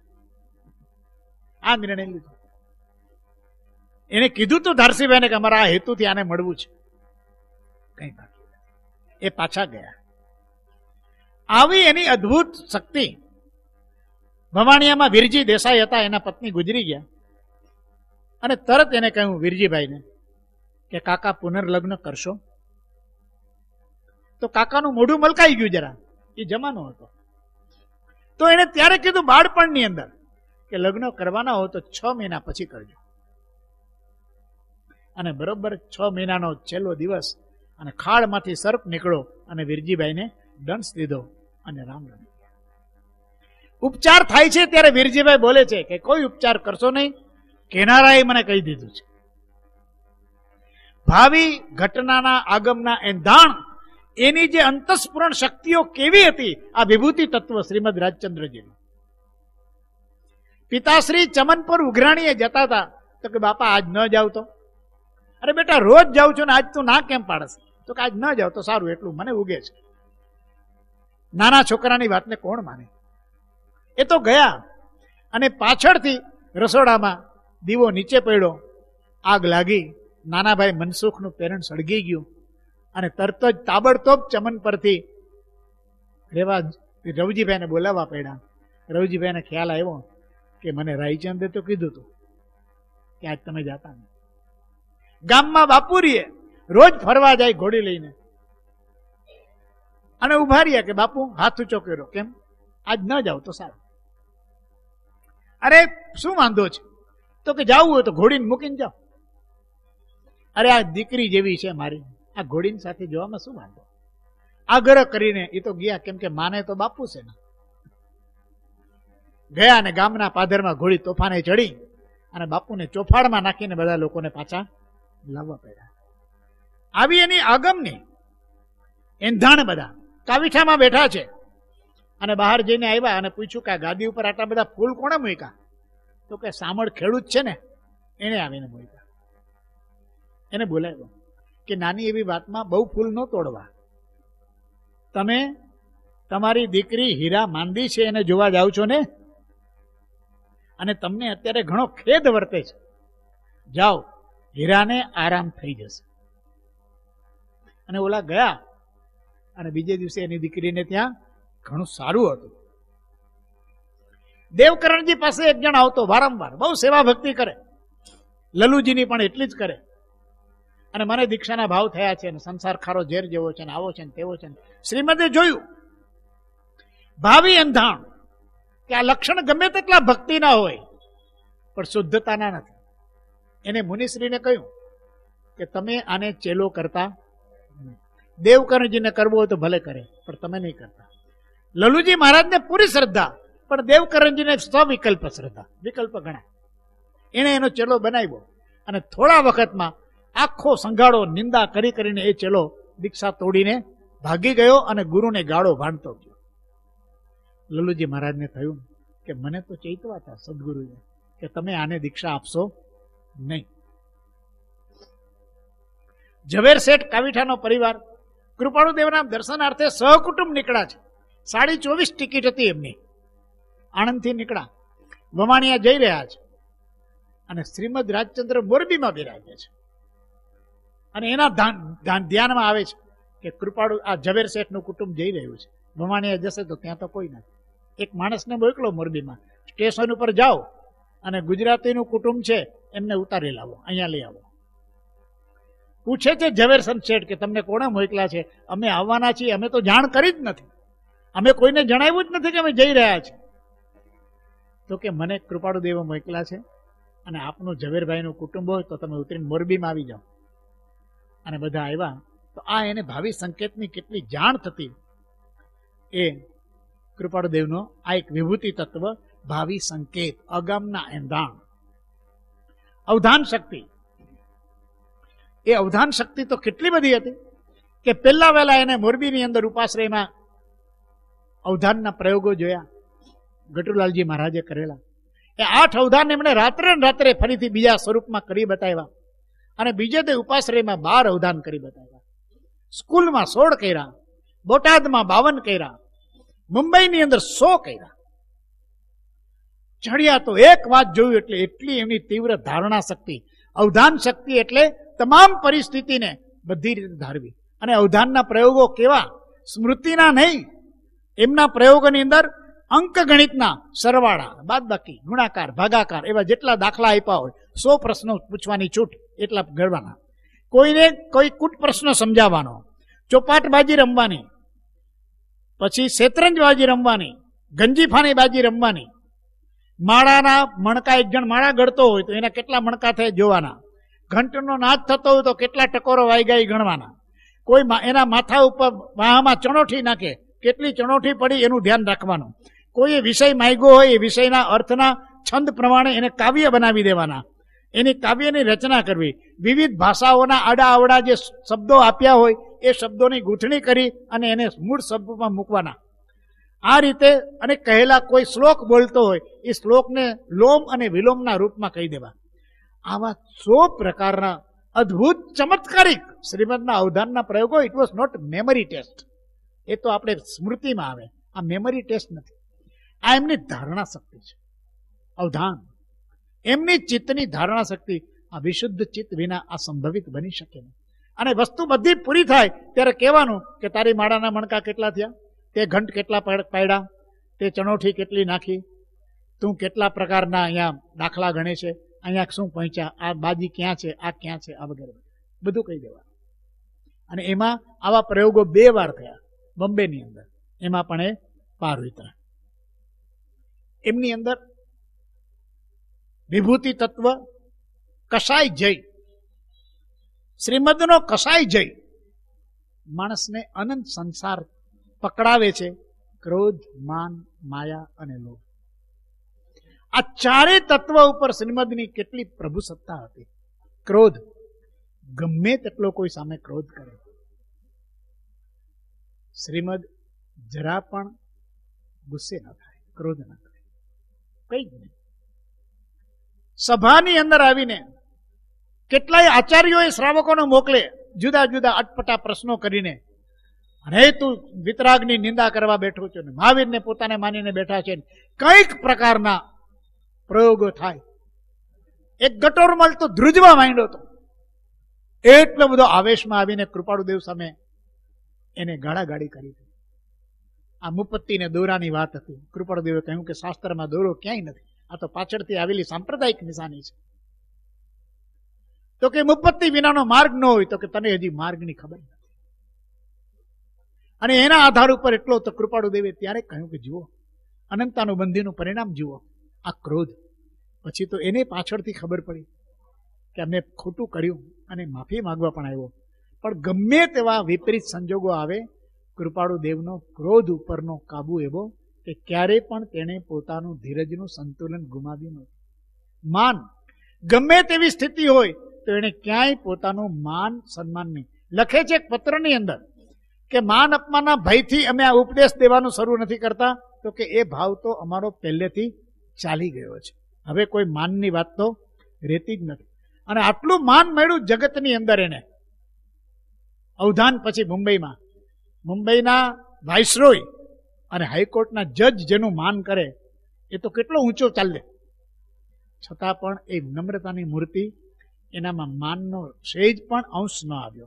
Speaker 1: આ નિર્ણય લીધો. એને કીધું તો ધારસીભાઈને કે અમારા આ હેતુથી આને મળવું છે, કઈ બાકી. એ પાછા ગયા. આવી એની અદ્ભુત શક્તિ. ભવાણિયામાં વીરજી દેસાઈ હતા, એના પત્ની ગુજરી ગયા અને તરત એને કહ્યું વીરજીભાઈને કે કાકા પુનર્લગ્ન કરશો? તો કાકાનું મોઢું મલકાઈ ગયું જરા, એ જમાનો હતો. તો એને ત્યારે કીધું બાળપણની અંદર કે લગ્ન કરવાના હોય તો છ મહિના પછી કરજો. અને બરોબર છ મહિનાનો છેલ્લો દિવસ અને ખાડમાંથી સર્પ નીકળો અને વીરજીભાઈને દંશ દીધો અને રામ રામ. ઉપચાર થાય છે ત્યારે વીરજીભાઈ બોલે છે કે કોઈ ઉપચાર કરશો નહીં, કેનારાએ મને કહી દીધું છે. ભાવિ ઘટનાના આગમના એંધાણ, એની જે અંતસ્ફુરણ શક્તિઓ કેવી હતી, આ વિભૂતિ તત્વ શ્રીમદ રાજચંદ્રજીનું. પિતાશ્રી ચમનપુર ઉઘરાણીએ જતા હતા તો કે બાપા આજ ન જાવ તો અરે બેટા રોજ જાઉં છું ને આજ તું ના કેમ પાડસ? તો કે આજ ન જાવ તો સારું, એટલું મને ઉગે છે. નાના છોકરાની વાતને કોણ માને? એ તો ગયા અને પાછળથી રસોડામાં દીવો નીચે પડ્યો, આગ લાગી, નાના ભાઈ મનસુખનું પેરણ સળગી ગયું અને તરત જ તાબડતોબ ચમન પરથી રેવા રવજીભાઈને બોલાવવા પડ્યા. રવજીભાઈને ખ્યાલ આવ્યો કે મને રાયચંદે તો કીધું હતું કે આજ તમે જાતા નહીં. ગામમાં બાપુરીએ રોજ ફરવા જાય ઘોડી લઈને અને ઉભા રહ્યા કે બાપુ હાથ ઊંચો કર્યો, કેમ આજ ન જાવ તો સારું. અરે શું વાંધો છે? તો કે જાવું હોય તો ઘોડીને મૂકીને જાઓ. અરે આ દીકરી જેવી છે મારી, આ ઘોડીની સાથે જવામાં શું વાંધો? આગ્રહ કરીને એ તો ગયા, કેમ કે માને તો બાપુ છે ને. ગયા અને ગામના પાદરમાં ઘોડી તોફાને ચડી અને બાપુને ચોફાડમાં નાખીને બધા લોકોને પાછા લાવવા પડ્યા. આવી એની આગમની એંધાણ બધા કાવીઠામાં બેઠા છે અને બહાર જઈને આવ્યા અને પૂછ્યું કે આ ગાદી ઉપર આટલા બધા ફૂલ કોણે મૂક્યા? તો કે સામળ ખેડૂત છે ને એને આવીને મૂક્યા. એને બોલાવ્યો કે નાની એવી વાતમાં બહુ ફૂલ ન તોડવા. તમે તમારી દીકરી હીરા માંદી છે એને જોવા જાઓ છો ને, અને તમને અત્યારે ઘણો ખેદ વર્તે છે. જાઓ, હીરાને આરામ થઈ જશે. અને ઓલા ગયા અને બીજે દિવસે એની દીકરીને ત્યાં ઘણું સારું હતું. દેવકરણજી પાસે એક જણ આવતો વારંવાર, બહુ સેવા ભક્તિ કરે, લલુજીની પણ એટલી જ કરે. અને મને દીક્ષાના ભાવ થયા છે, સંસાર ખારો ઝેર જેવો છે ને આવો છે ને તેવો છે ને. શ્રીમદે જોયું ભાવિ અંધાણ કે આ લક્ષણ ગમે તેટલા ભક્તિના હોય પણ શુદ્ધતાના નથી. એને મુનિશ્રીને કહ્યું કે તમે આને ચેલો કરતા, દેવકરણજીને કરવો હોય તો ભલે કરે પણ તમે નહીં કરતા. લલુજી મહારાજને પૂરી શ્રદ્ધા, પણ દેવકરણજીને સ્વવિકલ્પ શ્રદ્ધા, વિકલ્પ ગણાય. એને એનો ચેલો બનાવ્યો અને થોડા વખતમાં આખો સંઘાડો નિંદા કરી કરીને એ ચેલો દીક્ષા તોડીને ભાગી ગયો અને ગુરુને ગાળો ભાંડતો ગયો. લલુજી મહારાજને થયું કે મને તો ચૈતવા હતા સદગુરુએ કે તમે આને દીક્ષા આપશો નહીં. ઝવેર શેઠ કાવીઠાનો પરિવાર કૃપાળુદેવના દર્શનાર્થે સહકુટુંબ નીકળ્યા છે. સાડી ચોવીસ ટિકિટ હતી એમની. આણંદથી નીકળ્યા, વમાણિયા જઈ રહ્યા છે અને શ્રીમદ રાજચંદ્ર મોરબીમાં બિરાજે છે. અને એના ધ્યાનમાં આવે છે કે કૃપાળુ આ ઝવેર શેઠનું કુટુંબ જઈ રહ્યું છે. વમાણિયા જશે તો ત્યાં તો કોઈ નથી. એક માણસને મોકલો મોરબીમાં, સ્ટેશન ઉપર જાઓ અને ગુજરાતીનું કુટુંબ છે એમને ઉતારી લાવો, અહીંયા લઈ આવો. પૂછે છે ઝવેરચંદ શેઠ કે તમને કોણે મોકલા છે? અમે આવવાના છીએ, અમે તો જાણ કરી જ નથી, અમે કોઈને જણાવ્યું જ નથી કે અમે જઈ રહ્યા છીએ. તો કે મને કૃપાળુદેવ મોકલા છે અને આપનું ઝવેરભાઈનું કુટુંબ હોય તો તમે ઉતરીને મોરબીમાં આવી જાઓ. અને બધા આવ્યા. તો આ એને ભાવિ સંકેતની કેટલી જાણ થતી એ કૃપાળુદેવનો આ એક વિભૂતિ તત્વ, ભાવિ સંકેત, અગામના એંધાણ, અવધાન શક્તિ. એ અવધાન શક્તિ તો કેટલી બધી હતી કે પહેલા વહેલા એને મોરબીની અંદર ઉપાશ્રયમાં અવધાનના પ્રયોગો જોયા, ગટુલાલજી મહારાજે કરેલા. એ આઠ અવધાન એમણે રાત્રે ને રાત્રે ફરીથી બીજા સ્વરૂપમાં કરી બતાવ્યા અને બીજે તે ઉપાશ્રયમાં બાર અવધાન કરી બતાવ્યા. સ્કૂલમાં સોળ કર્યા, બોટાદમાં બાવન કર્યા, મુંબઈની અંદર સો કર્યા. ચડિયા તો એક વાત જોયું એટલે એટલી એમની તીવ્ર ધારણા શક્તિ. અવધાન શક્તિ એટલે તમામ પરિસ્થિતિને બધી રીતે ધારવી. અને અવધાનના પ્રયોગો કેવા? સ્મૃતિના નહીં, એમના પ્રયોગોની અંદર અંક ગણિતના સરવાળા, બાદબાકી, ગુણાકાર, ભાગાકાર એવા જેટલા દાખલા આપ્યા હોય, સો પ્રશ્નો પૂછવાની છૂટ એટલા ગણવાના. કોઈને કોઈ કૂટ પ્રશ્ન સમજાવવાનો, ચોપાટબાજી રમવાની, પછી શેતરંજબાજી રમવાની, ગંજીફાની બાજી રમવાની, માળાના મણકા, એક જણ માળા ગળતો હોય તો એના કેટલા મણકા થાય જોવાના, ઘંટનો નાદ થતો હોય તો કેટલા ટકોરો વાગ્યા એ ગણવાના, કોઈ એના માથા ઉપર વાહમાં ચણોઠી નાખે, કેટલી ચણોઠી પડી એનું ધ્યાન રાખવાનું, કોઈ વિષય માંગ્યો હોય એ વિષયના અર્થના છંદ પ્રમાણે એને કાવ્ય બનાવી દેવાના, એની કાવ્યની રચના કરવી, વિવિધ ભાષાઓના આડા આવડા જે શબ્દો આપ્યા હોય એ શબ્દોની ગૂંથણી કરી અને એને મૂળ શબ્દમાં મૂકવાના. આ રીતે અને કહેલા કોઈ શ્લોક બોલતો હોય એ શ્લોકને લોમ અને વિલોમના રૂપમાં કહી દેવા. આવા સો પ્રકારના અદ્ભુત ચમત્કારિક શ્રીમદના અવધાનના પ્રયોગો. It was not memory test. એ તો આપણે સ્મૃતિમાં આવે, આ મેમરી ટેસ્ટ નથી. આ એમની ધારણા શક્તિ છે, અવધાન. એમની ચિત્તની ધારણા શક્તિ. આ વિશુદ્ધ ચિત્ત વિના આ સંભવિત બની શકે નહીં. અને વસ્તુ બધી પૂરી થાય ત્યારે કહેવાનું કે તારી માળાના મણકા કેટલા થયા, તે ઘંટ કેટલા પાડ્યા, તે ચણોઠી કેટલી નાખી, તું કેટલા પ્રકારના અહીંયા દાખલા ગણે છે, અહીંયા શું પહોંચ્યા, આ બાજી ક્યાં છે, આ ક્યાં છે, આ વગેરે બધું કહી દેવાનું. અને એમાં આવા પ્રયોગો બે વાર થયા બોમ્બેની અંદર, એમાં પણ એ પાર ઉતરા. એમની અંદર વિભૂતિ તત્વ, કસાય જય, શ્રીમદનો કસાય જય માણસને અનંત સંસાર પકડાવે છે. ક્રોધ, માન, માયા અને લોભ. આ ચારે તત્વ ઉપર શ્રીમદની કેટલી પ્રભુ સત્તા હતી. ક્રોધ, ગમે તેટલો કોઈ સામે ક્રોધ કરે, શ્રીમદ જરા પણ ગુસ્સે ન થાય, ક્રોધ ન કરે, કઈ જ નહીં. સભાની અંદર આવીને કેટલાય આચાર્યોએ શ્રાવકોને મોકલે, જુદા જુદા અટપટા પ્રશ્નો કરીને, અને તું વિતરાગની નિંદા કરવા બેઠો છો, મહાવીરને પોતાને માનીને બેઠા છે, કઈક પ્રકારના પ્રયોગો થાય. એક ગટોરમલ તો ધ્રુજવા માંડ્યો હતો. એટલો બધો આવેશમાં આવીને કૃપાળુદેવ સામે એને ગાળાગાળી કરી. આ મુપત્તિને દોરાની વાત હતી. કૃપાળુદેવે કહ્યું કે શાસ્ત્રમાં દોરો ક્યાંય નથી, આ તો પાછળથી આવેલી સાંપ્રદાયિક નિશાની છે. તો કે મુપત્તિ વિનાનો માર્ગ ન હોય, તો કે તને હજી માર્ગની ખબર નથી. અને એના આધાર ઉપર એટલો તો કૃપાળુદેવે ત્યારે કહ્યું કે જુઓ, અનંતાનુબંધીનું પરિણામ જુઓ, આ ક્રોધ. પછી તો એને પાછળથી ખબર પડી કે અમે ખોટું કર્યું અને માફી માંગવા પણ આવ્યો. પણ ગમે તેવા વિપરીત સંજોગો આવે, કૃપાળુદેવનો ક્રોધ ઉપરનો કાબુ એવો કે ક્યારે પણ તેણે પોતાનું ધીરજનું સંતુલન ગુમાવ્યું નથી. માન, ગમે તેવી સ્થિતિ હોય તો એને ક્યાંય પોતાનું માન સન્માન નહીં. લખે છે એક પત્રની અંદર કે માન અપમાનના ભયથી અમે આ ઉપદેશ દેવાનું શરૂ નથી કરતા, તો કે એ ભાવ તો અમારો પહેલેથી ચાલી ગયો છે. હવે કોઈ માનની વાત તો રહેતી જ નથી. અને આટલું માન મળ્યું જગતની અંદર એને. અવધાન પછી મુંબઈમાં મુંબઈના વાઇસરોય અને હાઈકોર્ટના જજ જેનું માન કરે એ તો કેટલો ઊંચો ચાલે, છતાં પણ એ નમ્રતાની મૂર્તિ, એનામાં માનનો સહેજ પણ અંશ ન આવ્યો.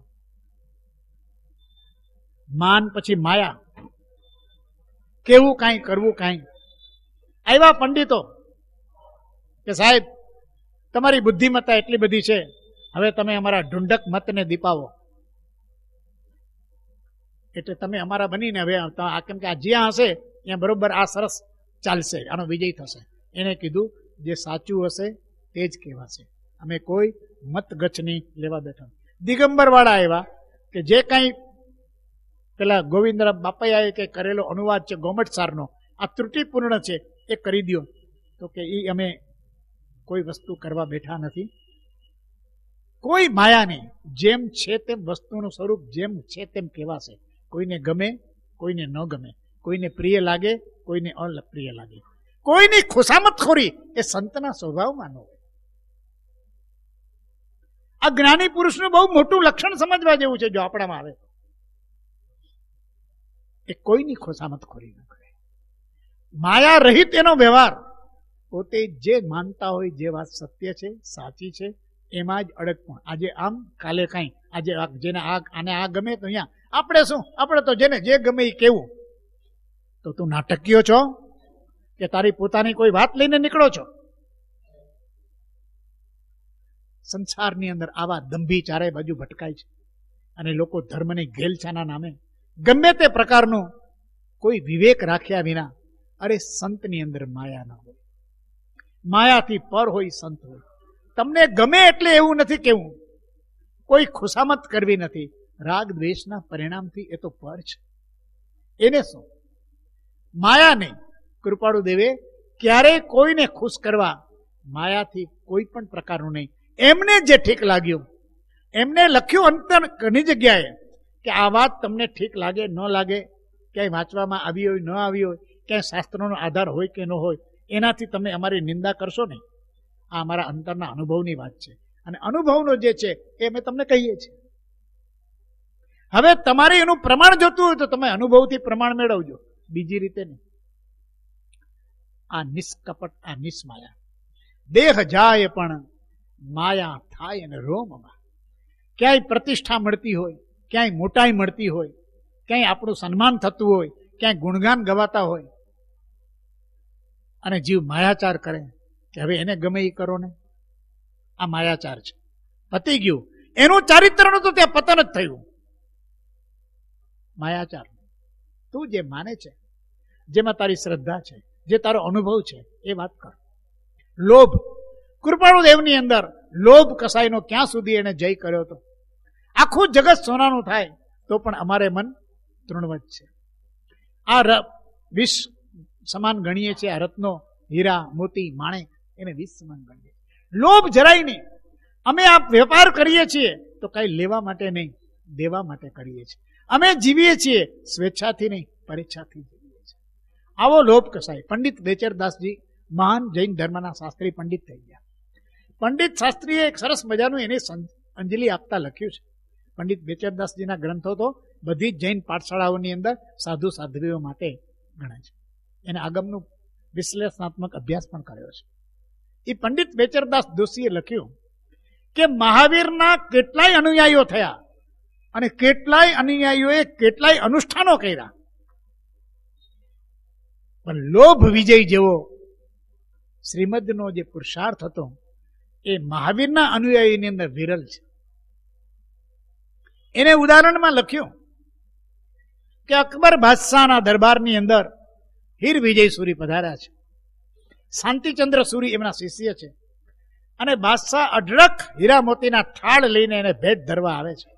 Speaker 1: માન પછી માયા, કેવું કાંઈ કરવું કાંઈ. આવ્યા પંડિતો કે સાહેબ તમારી બુદ્ધિમત્તા એટલી બધી છે, હવે તમે અમારા ઢુંઢક મતને દીપાવો. એટલે તમે અમારા બનીને હવે આ, કેમ કે આ જ્યાં હશે ત્યાં બરોબર આ સરસ ચાલશે, આનો વિજય થશે. એને કીધું જે સાચું હશે તે જ કહેવાશે, અમે કોઈ મત ગચ્છની લેવા બેઠા. દિગંબર વાળા એવા કે જે કાંઈ પેલા ગોવિંદરામ બાપૈયાએ કે કરેલો અનુવાદ છે ગોમટ સારનો, આ ત્રુટિપૂર્ણ છે, એ કરી દો. તો કે એ અમે કોઈ વસ્તુ કરવા બેઠા નથી. કોઈ માયા નહીં, જેમ છે તેમ વસ્તુનું સ્વરૂપ જેમ છે તેમ કહેવાશે. કોઈને ગમે, કોઈને ન ગમે, કોઈને પ્રિય લાગે, કોઈને અપ્રિય લાગે. કોઈની ખુશામતખોરી એ સંતના સ્વભાવમાં ન હોય. આ જ્ઞાની પુરુષનું બહુ મોટું લક્ષણ સમજવા જેવું છે. જો આપણામાં આવે એ કોઈની ખુશામતખોરી ન કરે, માયા રહિત એનો વ્યવહાર. પોતે જે માનતા હોય, જે વાત સત્ય છે, સાચી છે, એમાં જ અડકપણ. આજે આમ, કાલે કાંઈ. આજે જેને આ આને આ ગમે તો અહીંયા આપણે શું, આપણે તો જેને જે ગમે એ કેવું. તો તું નાટકીયો છો કે તારી પોતાની કોઈ વાત લઈને નીકળો છો? સંસારની અંદર આવા દંભી ચારે બાજુ ભટકાય છે, અને લોકો ધર્મની ઘેલછાના નામે ગમે તે પ્રકારનું કોઈ વિવેક રાખ્યા વિના. અરે સંતની અંદર માયા ના હોય, માયાથી પર હોય સંત હોય. તમને ગમે એટલે એવું નથી કેવું, કોઈ ખુશામત કરવી નથી. રાગ દ્વેષના પરિણામથી એ તો પર છે. એને શું માયા નહીં. કૃપાળુ દેવે ક્યારેય કોઈને ખુશ કરવા માયાથી કોઈ પણ પ્રકારનું નહીં. એમને જે ઠીક લાગ્યું, એમને લખ્યું અંતર ઘણી જગ્યાએ કે આ વાત તમને ઠીક લાગે ન લાગે, ક્યાંય વાંચવામાં આવી હોય ન આવી હોય, ક્યાંય શાસ્ત્રોનો આધાર હોય કે ન હોય, એનાથી તમે અમારી નિંદા કરશો નહીં. આ અમારા અંતરના અનુભવની વાત છે. અને અનુભવનો જે છે એ અમે તમને કહીએ છીએ. હવે તમારે એનું પ્રમાણ જોતું હોય તો તમે અનુભવથી પ્રમાણ મેળવજો, બીજી રીતે નહીં. આ નિષ્કપટ, આ નિસ્માયા. દેહ જાય પણ માયા થાય અને રોમમાં. ક્યાંય પ્રતિષ્ઠા મળતી હોય, ક્યાંય મોટાઈ મળતી હોય, ક્યાંય આપણું સન્માન થતું હોય, ક્યાંય ગુણગાન ગવાતા હોય, અને જીવ માયાચાર કરે કે હવે એને ગમે એ કરો ને, આ માયાચાર છે. પતી ગયું એનું ચારિત્રનું તો ત્યાં પતન જ થયું. માયાચાર. તું જે માને છે, જેમાં તારી શ્રદ્ધા છે, જે તારો અનુભવ છે એ વાત કર. લોભ, કૃપાળુ દેવની અંદર લોભ કસાઈનો ક્યાં સુધી એને જય કર્યો હતો. આખું જગત સોનાનું થાય તો પણ અમારે મન તૃણવત છે. આ વિષ સમાન ગણીએ છીએ, આ રત્નો, હીરા, મોતી, માણેક, એને વિષ સમાન ગણીએ. લોભ જરાય નહીં. અમે આ વેપાર કરીએ છીએ તો કઈ લેવા માટે નહીં, દેવા માટે કરીએ છીએ. અમે જીવીએ છીએ સ્વેચ્છાથી નહીં, પરીક્ષાથી જીવીએ છીએ. આવો લોભ કસાય. પંડિત બેચરદાસજી મહાન જૈન ધર્મના શાસ્ત્રી પંડિત થઈ ગયા. પંડિત શાસ્ત્રીએ એક સરસ મજાનું એની અંજલિ આપતા લખ્યું છે. પંડિત બેચરદાસજીના ગ્રંથો તો બધી જ જૈન પાઠશાળાઓની અંદર સાધુ સાધ્વીઓ માટે ગણાય છે. એને આગમનું વિશ્લેષણાત્મક અભ્યાસ પણ કર્યો છે. એ પંડિત બેચરદાસ દોશીએ લખ્યું કે મહાવીરના કેટલાય અનુયાયીઓ થયા અને કેટલાય અનુયાયીઓએ કેટલાય અનુષ્ઠાનો કર્યા, પણ લોભ વિજય જેવો શ્રીમદનો જે પુરુષાર્થ હતો એ મહાવીરના અનુયાયીની અંદર વિરલ છે. એને ઉદાહરણમાં લખ્યું કે અકબર બાદશાહના દરબારની અંદર હીર વિજય સુરી પધાર્યા છે. શાંતિચંદ્ર સુરી એમના શિષ્ય છે અને બાદશાહ અઢળક હીરા મોતીના થાળ લઈને એને ભેટ ધરવા આવે છે.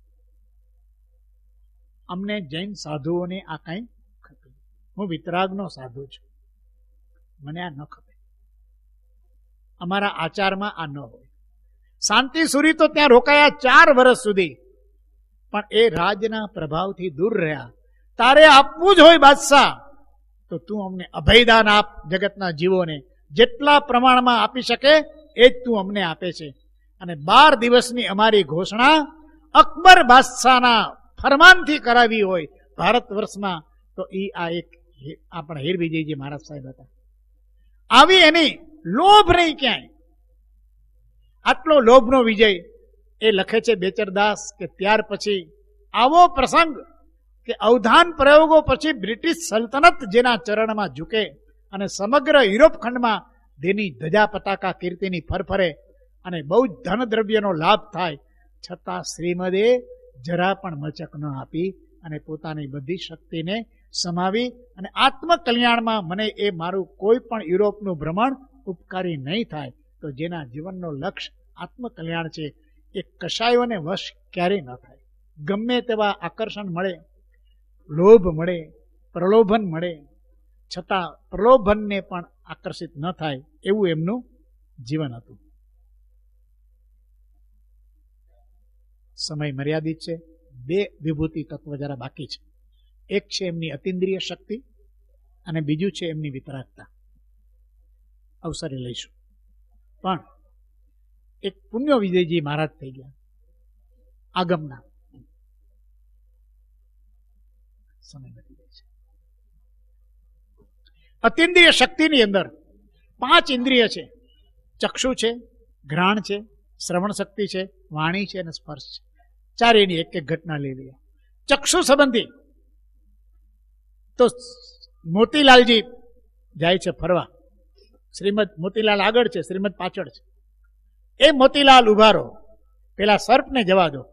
Speaker 1: અમને જૈન સાધુઓને આ કઈ ખપે, હું વિતરાગનો સાધુ છું, મને આ ન ખપે, અમારા આચારમાં આ ન હોય. શાંતિ સુરી તો ત્યાં રોકાયા ચાર વર્ષ સુધી, પણ એ રાજના પ્રભાવથી દૂર રહ્યા. તારે આપવું જ હોય બાદશાહ તો તું અમને અભયદાન આપ. જગતના જીવોને જેટલા પ્રમાણમાં આપી શકે એ જ તું અમને આપે છે. અને બાર દિવસની અમારી ઘોષણા અકબર બાદશાહના ફરમાનથી કરાવી હોય ભારત વર્ષમાં તો એ આ એક આપણા હીર વિજયજી મહારાજ સાહેબ હતા. આવી એની લોભ નહીં ક્યાંય. આટલો લોભનો વિજય એ લખે છે બેચરદાસ કે ત્યાર પછી આવો પ્રસંગ કે અવધાન પ્રયોગો પછી બ્રિટિશ સલ્તનત જેના ચરણમાં ઝૂકે અને સમગ્ર યુરોપ ખંડમાં તેની ધજા પતાકા કીર્તિની ફરફરે અને બહુ જ ધન દ્રવ્યનો લાભ થાય, છતાં શ્રીમદે જરા પણ મચક ન આપી અને પોતાની બધી શક્તિને સમાવી અને આત્મકલ્યાણમાં મને એ મારું કોઈ પણ યુરોપનું ભ્રમણ ઉપકારી નહીં થાય. તો જેના જીવનનો લક્ષ્ય આત્મકલ્યાણ છે એ કશાયોને વશ ક્યારેય ન થાય. ગમે તેવા આકર્ષણ મળે, લોભ મળે, પ્રલોભન મળે, છતાં પ્રલોભનને પણ આકર્ષિત ન થાય એવું એમનું જીવન હતું. સમય મર્યાદિત છે. બે વિભૂતિ તત્વ જરા બાકી છે. એક છે એમની અતિન્દ્રિય શક્તિ અને બીજું છે એમની વિતરાગતા. અવસરે લઈશું. પણ એક પુણ્ય વિજયજી મહારાજ થઈ ગયા આગમના. સમય બદલી જાય છે. અતિન્દ્રિય શક્તિની અંદર પાંચ ઇન્દ્રિય છે. ચક્ષુ છે, ઘ્રાણ છે, શ્રવણ શક્તિ છે, વાણી છે અને સ્પર્શ છે. ચાર એની એક એક ઘટના લઈ લઈએ. ચક્ષુ સંબંધી તો મોતીલાલજી જાય છે ફરવા. શ્રીમદ મોતીલાલ આગળ છે, શ્રીમદ પાછળ છે. એ મોતીલાલ ઉભા રહો, પેલા સર્પને જવા દો.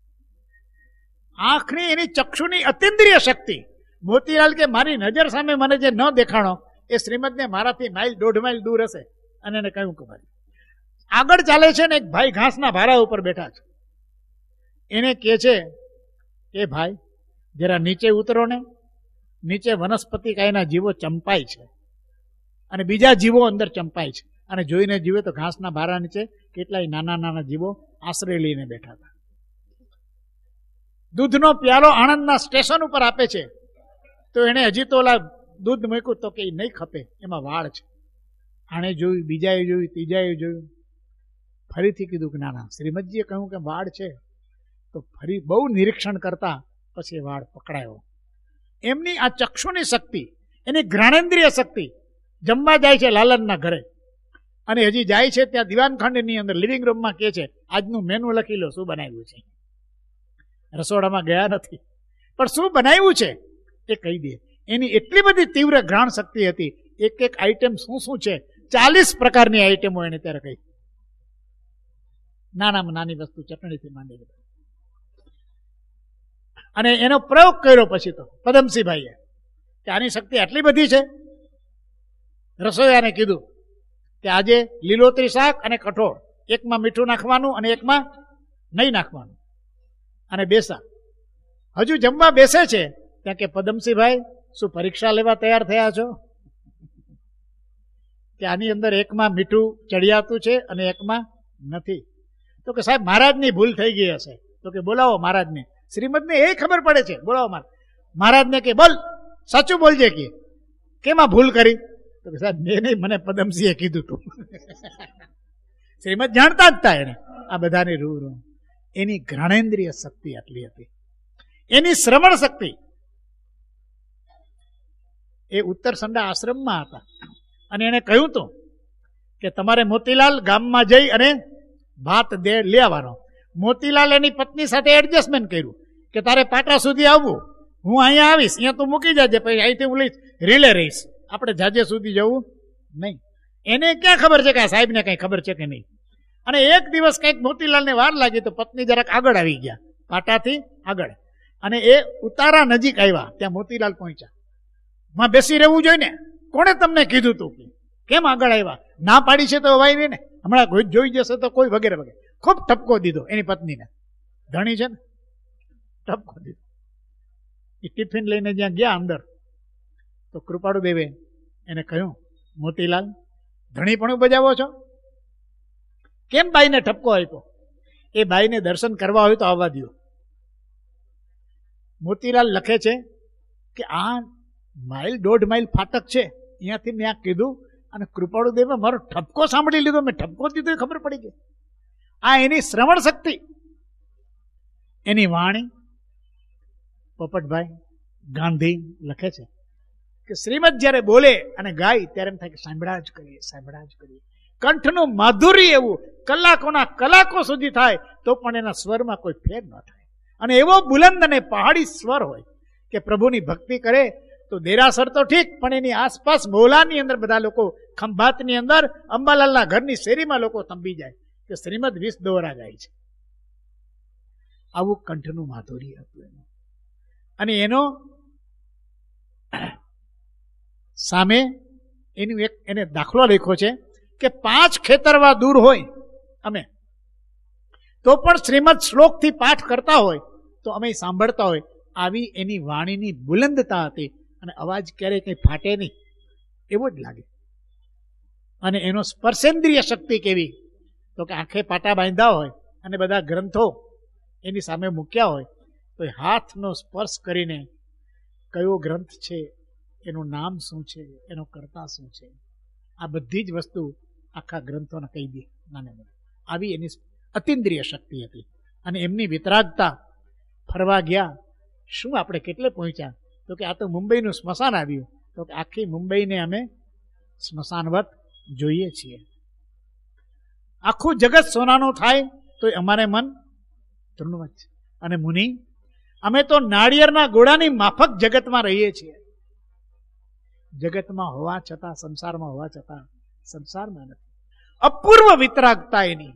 Speaker 1: આંખની એની ચક્ષુની અતિન્દ્રિય શક્તિ. મોતીલાલ કે મારી નજર સામે મને જે ન દેખાણો એ શ્રીમદને મારાથી માઇલ દોઢ માઇલ દૂર હશે. અને એને કહ્યું કે ભાઈ આગળ ચાલે છે ને એક ભાઈ ઘાસના ભારા ઉપર બેઠા છે. એને કહે છે કે ભાઈ જરા નીચે ઉતરો ને, નીચે વનસ્પતિ કાયના જીવો ચંપાય છે અને બીજા જીવો અંદર ચંપાય છે. અને જોઈને જીવે તો ઘાસના ભારા નીચે કેટલાય નાના નાના જીવો આશ્રય લઈને બેઠા હતા. દૂધનો પ્યાલો આણંદના સ્ટેશન ઉપર આપે છે તો એને હજી તો ઓલા દૂધ મૂક્યું તો કે નહીં ખપે, એમાં વાળ છે. આણે જોયું, બીજાએ જોયું, ત્રીજાએ જોયું. ફરીથી કીધું કે ના ના, શ્રીમદજીએ કહ્યું કે વાળ છે, તો ફરી બહુ નિરીક્ષણ કરતા પછી વાળ પકડાયો. એમની આ ચક્ષુની શક્તિ, એની ઘ્રાણેન્દ્રિય શક્તિ. જમવા જાય છે લાલનના ઘરે, અને હજી જાય છે ત્યાં દિવાનખંડની અંદર લિવિંગ રૂમમાં કહે છે આજનું મેનુ લખી લો, શું બનાવ્યું છે. રસોડામાં ગયા નથી, પણ શું બનાવ્યું છે એ કહી દે. એની એટલી બધી તીવ્ર ઘ્રાણ શક્તિ હતી. એક એક આઈટમ શું શું છે, ચાલીસ પ્રકારની આઈટમો એને ત્યારે કહી. નાનામાં નાની વસ્તુ ચટણીથી માંડી. અને એનો પ્રયોગ કર્યો પછી તો પદમસિંહભાઈએ કે આની શક્તિ આટલી બધી છે. રસોઈયાને કીધું કે આજે લીલોતરી શાક અને કઠોળ, એકમાં મીઠું નાખવાનું અને એકમાં નહીં નાખવાનું, અને બેસા. હજુ જમવા બેસે છે ત્યાં કે પદમસિંહભાઈ શું પરીક્ષા લેવા તૈયાર થયા છો કે આની અંદર એકમાં મીઠું ચડિયાતું છે અને એકમાં નથી? તો કે સાહેબ મહારાજની ભૂલ થઈ ગઈ હશે. તો કે બોલાવો મહારાજને. શ્રીમદને એ ખબર પડે છે, બોલાવો મહારાજ. મહારાજને કે બોલ, સાચું બોલજે કે કેમાં ભૂલ કરી? તો કે સાહેબ મેં નહીં, મને પદમસિંહે કીધું તું. શ્રીમદ જાણતા જ હતા એને આ બધાની રૂ રૂ. એની ઘ્રાણેન્દ્રિય શક્તિ આટલી હતી, એની શ્રવણ શક્તિ. એ ઉત્તર સંડા આશ્રમમાં હતા અને એને કહ્યું હતું કે તમારે મોતીલાલ ગામમાં જઈ અને ભાત દે લઈ આવવાનો. મોતીલાલ એની પત્ની સાથે એડજસ્ટમેન્ટ કર્યું કે તારે પાટા સુધી આવવું, હું અહીંયા આવીશ, અહીંયા તું મૂકી જાજે, પછી અહીંથી હું લઈશ, રીલે રહીશ, આપણે જાજે સુધી જવું નહીં. એને ક્યાં ખબર છે કે આ સાહેબને કંઈ ખબર છે કે નહીં. અને એક દિવસ કંઈક મોતીલાલને વાર લાગી તો પત્ની જરાક આગળ આવી ગયા, પાટાથી આગળ, અને એ ઉતારા નજીક આવ્યા. ત્યાં મોતીલાલ પહોંચ્યા. માં બેસી રહેવું જોઈએ ને, કોણે તમને કીધું તું? કેમ આગળ આવ્યા? ના પાડી છે તો વાય ને, હમણાં કોઈ જોઈ જશે તો કોઈ વગેરે વગેરે. ખૂબ ઠપકો દીધો એની પત્નીને. ધણી છે ને, ઠપકો દીધો. એ ટિફિન લઈને જ્યાં ગયા અંદર, તો કૃપાળુ દેવે એને કહ્યું મોતીલાલ ધણી પણ બજાવો છો, કેમ બાઈને ઠપકો આપ્યો? એ બાઈને દર્શન કરવા હોય તો આવવા દો. મોતીલાલ લખે છે કે આ માઇલ દોઢ માઇલ ફાટક છે, અહીંયાથી મેં આ કીધું અને કૃપાળુ દેવે મારો ઠપકો સાંભળી લીધો. મેં ઠપકો દીધો એ ખબર પડી ગઈ. આ એની શ્રવણ શક્તિ, એની વાણી. પોપટભાઈ ગાંધી લખે છે કે શ્રીમદ જ્યારે બોલે અને ગાય ત્યારે એમ થાય કે સાંભળા જ કરીએ, સાંભળા જ કરીએ. કંઠનું માધુર્ય એવું કલાકોના કલાકો સુધી થાય તો પણ એના સ્વરમાં કોઈ ફેર ન થાય. અને એવો બુલંદ અને પહાડી સ્વર હોય કે પ્રભુની ભક્તિ કરે તો દેરાસર તો ઠીક, પણ એની આસપાસ મોલાની અંદર બધા લોકો, ખંભાતની અંદર અંબાલાલના ઘરની શેરીમાં લોકો થંભી જાય કે શ્રીમદ વીસ દોરા ગાય છે. આવું કંઠનું માધુર્ય હતું એનું. અને એનો સામે એનું એક એને દાખલો લખ્યો છે કે પાંચ ખેતરવા દૂર હોય અમે, તો પણ શ્રીમદ શ્લોકથી પાઠ કરતા હોય તો અમે સાંભળતા હોય. આવી એની વાણીની બુલંદતા હતી અને અવાજ ક્યારેય કંઈ ફાટે નહીં એવો જ લાગે. અને એનો સ્પર્શેન્દ્રિય શક્તિ કેવી, તો કે આંખે પાટા બાંધ્યા હોય અને બધા ગ્રંથો એની સામે મૂક્યા હોય તો હાથનો સ્પર્શ કરીને કયો ગ્રંથ છે, એનું નામ શું છે, એનો કર્તા શું છે, આ બધી જ વસ્તુ આખા ગ્રંથોને કહી દે નાને મોટે. આવી એની અતિન્દ્રિય શક્તિ હતી. અને એમની વિતરાગતા. ફરવા ગયા, શું આપણે કેટલે પહોંચ્યા? તો કે આ તો મુંબઈનું સ્મશાન આવ્યું. તો કે આખી મુંબઈને અમે સ્મશાનવત જોઈએ છીએ. આખું જગત સોનાનું થાય તો અમારે મન તૃણવત છે. અને મુનિ અમે તો નાળિયેરના ગોળાની માફક જગતમાં રહીએ છીએ. જગતમાં હોવા છતાં, સંસારમાં હોવા છતાં સંસારમાં નથી. અપૂર્વ વિતરાગતા એની.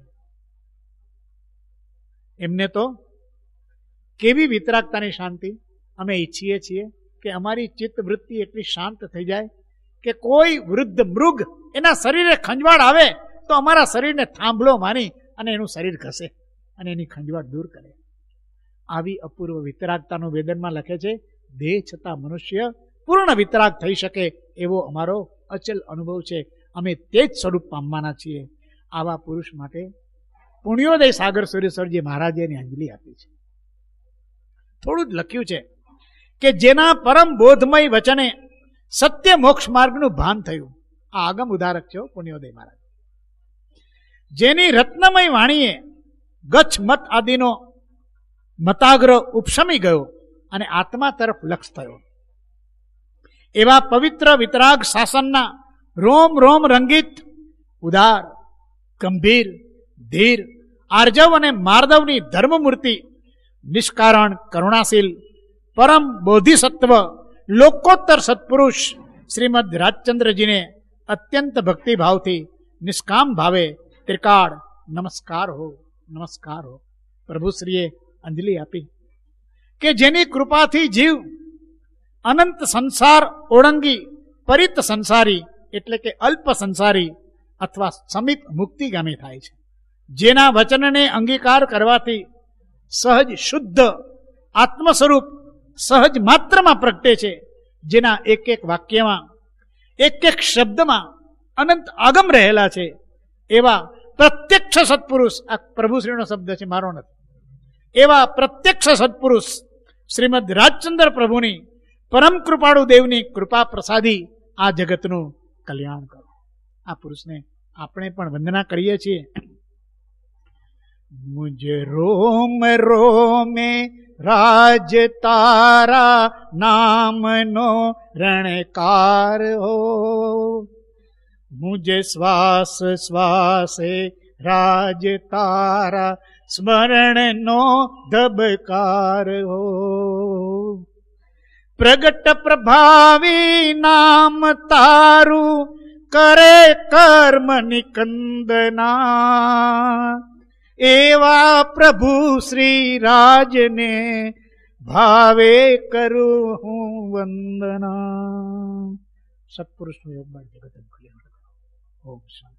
Speaker 1: એમને તો કેવી વિતરાગતાની શાંતિ. અમે ઈચ્છીએ છીએ કે અમારી ચિત્ત વૃત્તિ એટલી શાંત થઈ જાય કે કોઈ વૃદ્ધ મૃગ એના શરીરે ખંજવાળ આવે તો અમારા શરીરને થાંભલો માની અને એનું શરીર ઘસે અને એની ખંજવાળ દૂર કરે. આવી અપૂર્વ વિતરાગતાનું વેદનમાં લખે છે. દેહ છતાં મનુષ્ય પૂર્ણ વિતરાગ થઈ શકે એવો અમારો અચલ અનુભવ છે. અમે તે જ સ્વરૂપ પામવાના છીએ. આવા પુરુષ માટે પુણ્યોદય સાગર સુરેશ્વરજી મહારાજે એની અંજલિ આપી છે. થોડું જ લખ્યું છે કે જેના પરમ બોધમય વચને સત્ય મોક્ષ માર્ગનું ભાન થયું. આ આગમ ઉદાહરક છે પુણ્યોદય મહારાજ. જેની રત્નમય વાણીએ ગચ્છ મત આદિનો મતાગ્રહ ઉપશમી ગયો અને આત્મા તરફ લક્ષ થયો. એવા પવિત્ર વિતરાગ શાસનના રોમ રોમ રંગિત, ઉદાર, ગંભીર, ધીર, આર્જવ અને માર્દવની ધર્મમૂર્તિ, નિષ્કારણ, કરુણાશીલ, પરમ બોધિસત્વ, લોકોત્તર સત્પુરુષ શ્રીમદ રાજચંદ્રજીને અત્યંત ભક્તિભાવથી નિષ્કામ ભાવે ત્રિકાળ નમસ્કાર હો, નમસ્કાર હો. પ્રભુશ્રીએ અંજલિ આપી કે જેની કૃપાથી જીવ અનંત સંસાર ઓળંગી પરિત સંસારી એટલે કે અલ્પ સંસારી અથવા સમિત મુક્તિગામી થાય છે. જેના વચનને અંગીકાર કરવાથી સહજ શુદ્ધ આત્મ સ્વરૂપ સહજ માત્રમાં પ્રગટે છે. જેના એક એક વાક્યમાં એક એક શબ્દમાં અનંત આગમ રહેલા છે. એવા પ્રત્યક્ષ સત્પુરુષ, આ પ્રભુશ્રીનો શબ્દ છે, મારો નથી, એવા પ્રત્યક્ષ સત્પુરુષ શ્રીમદ રાજચંદ્ર પ્રભુની પરમ કૃપાળુ દેવની કૃપા પ્રસાદી આ જગતનું કલ્યાણ કરો. આ પુરુષને આપણે પણ વંદના કરીએ છીએ. મુજ રોમ રોમે રાજ તારા નામનો રણકાર હો, મુજે શ્વાસ શ્વાસે રાજ તારા સ્મરણનો ધબકાર હો. પ્રગટ પ્રભાવી નામ તારું કરે કર્મ નિકંદના, એવા પ્રભુ શ્રી રાજને ભાવે કરું હું વંદના. સત્પુરુષનું યોગદાન જગત. ઓમ શાંતિ.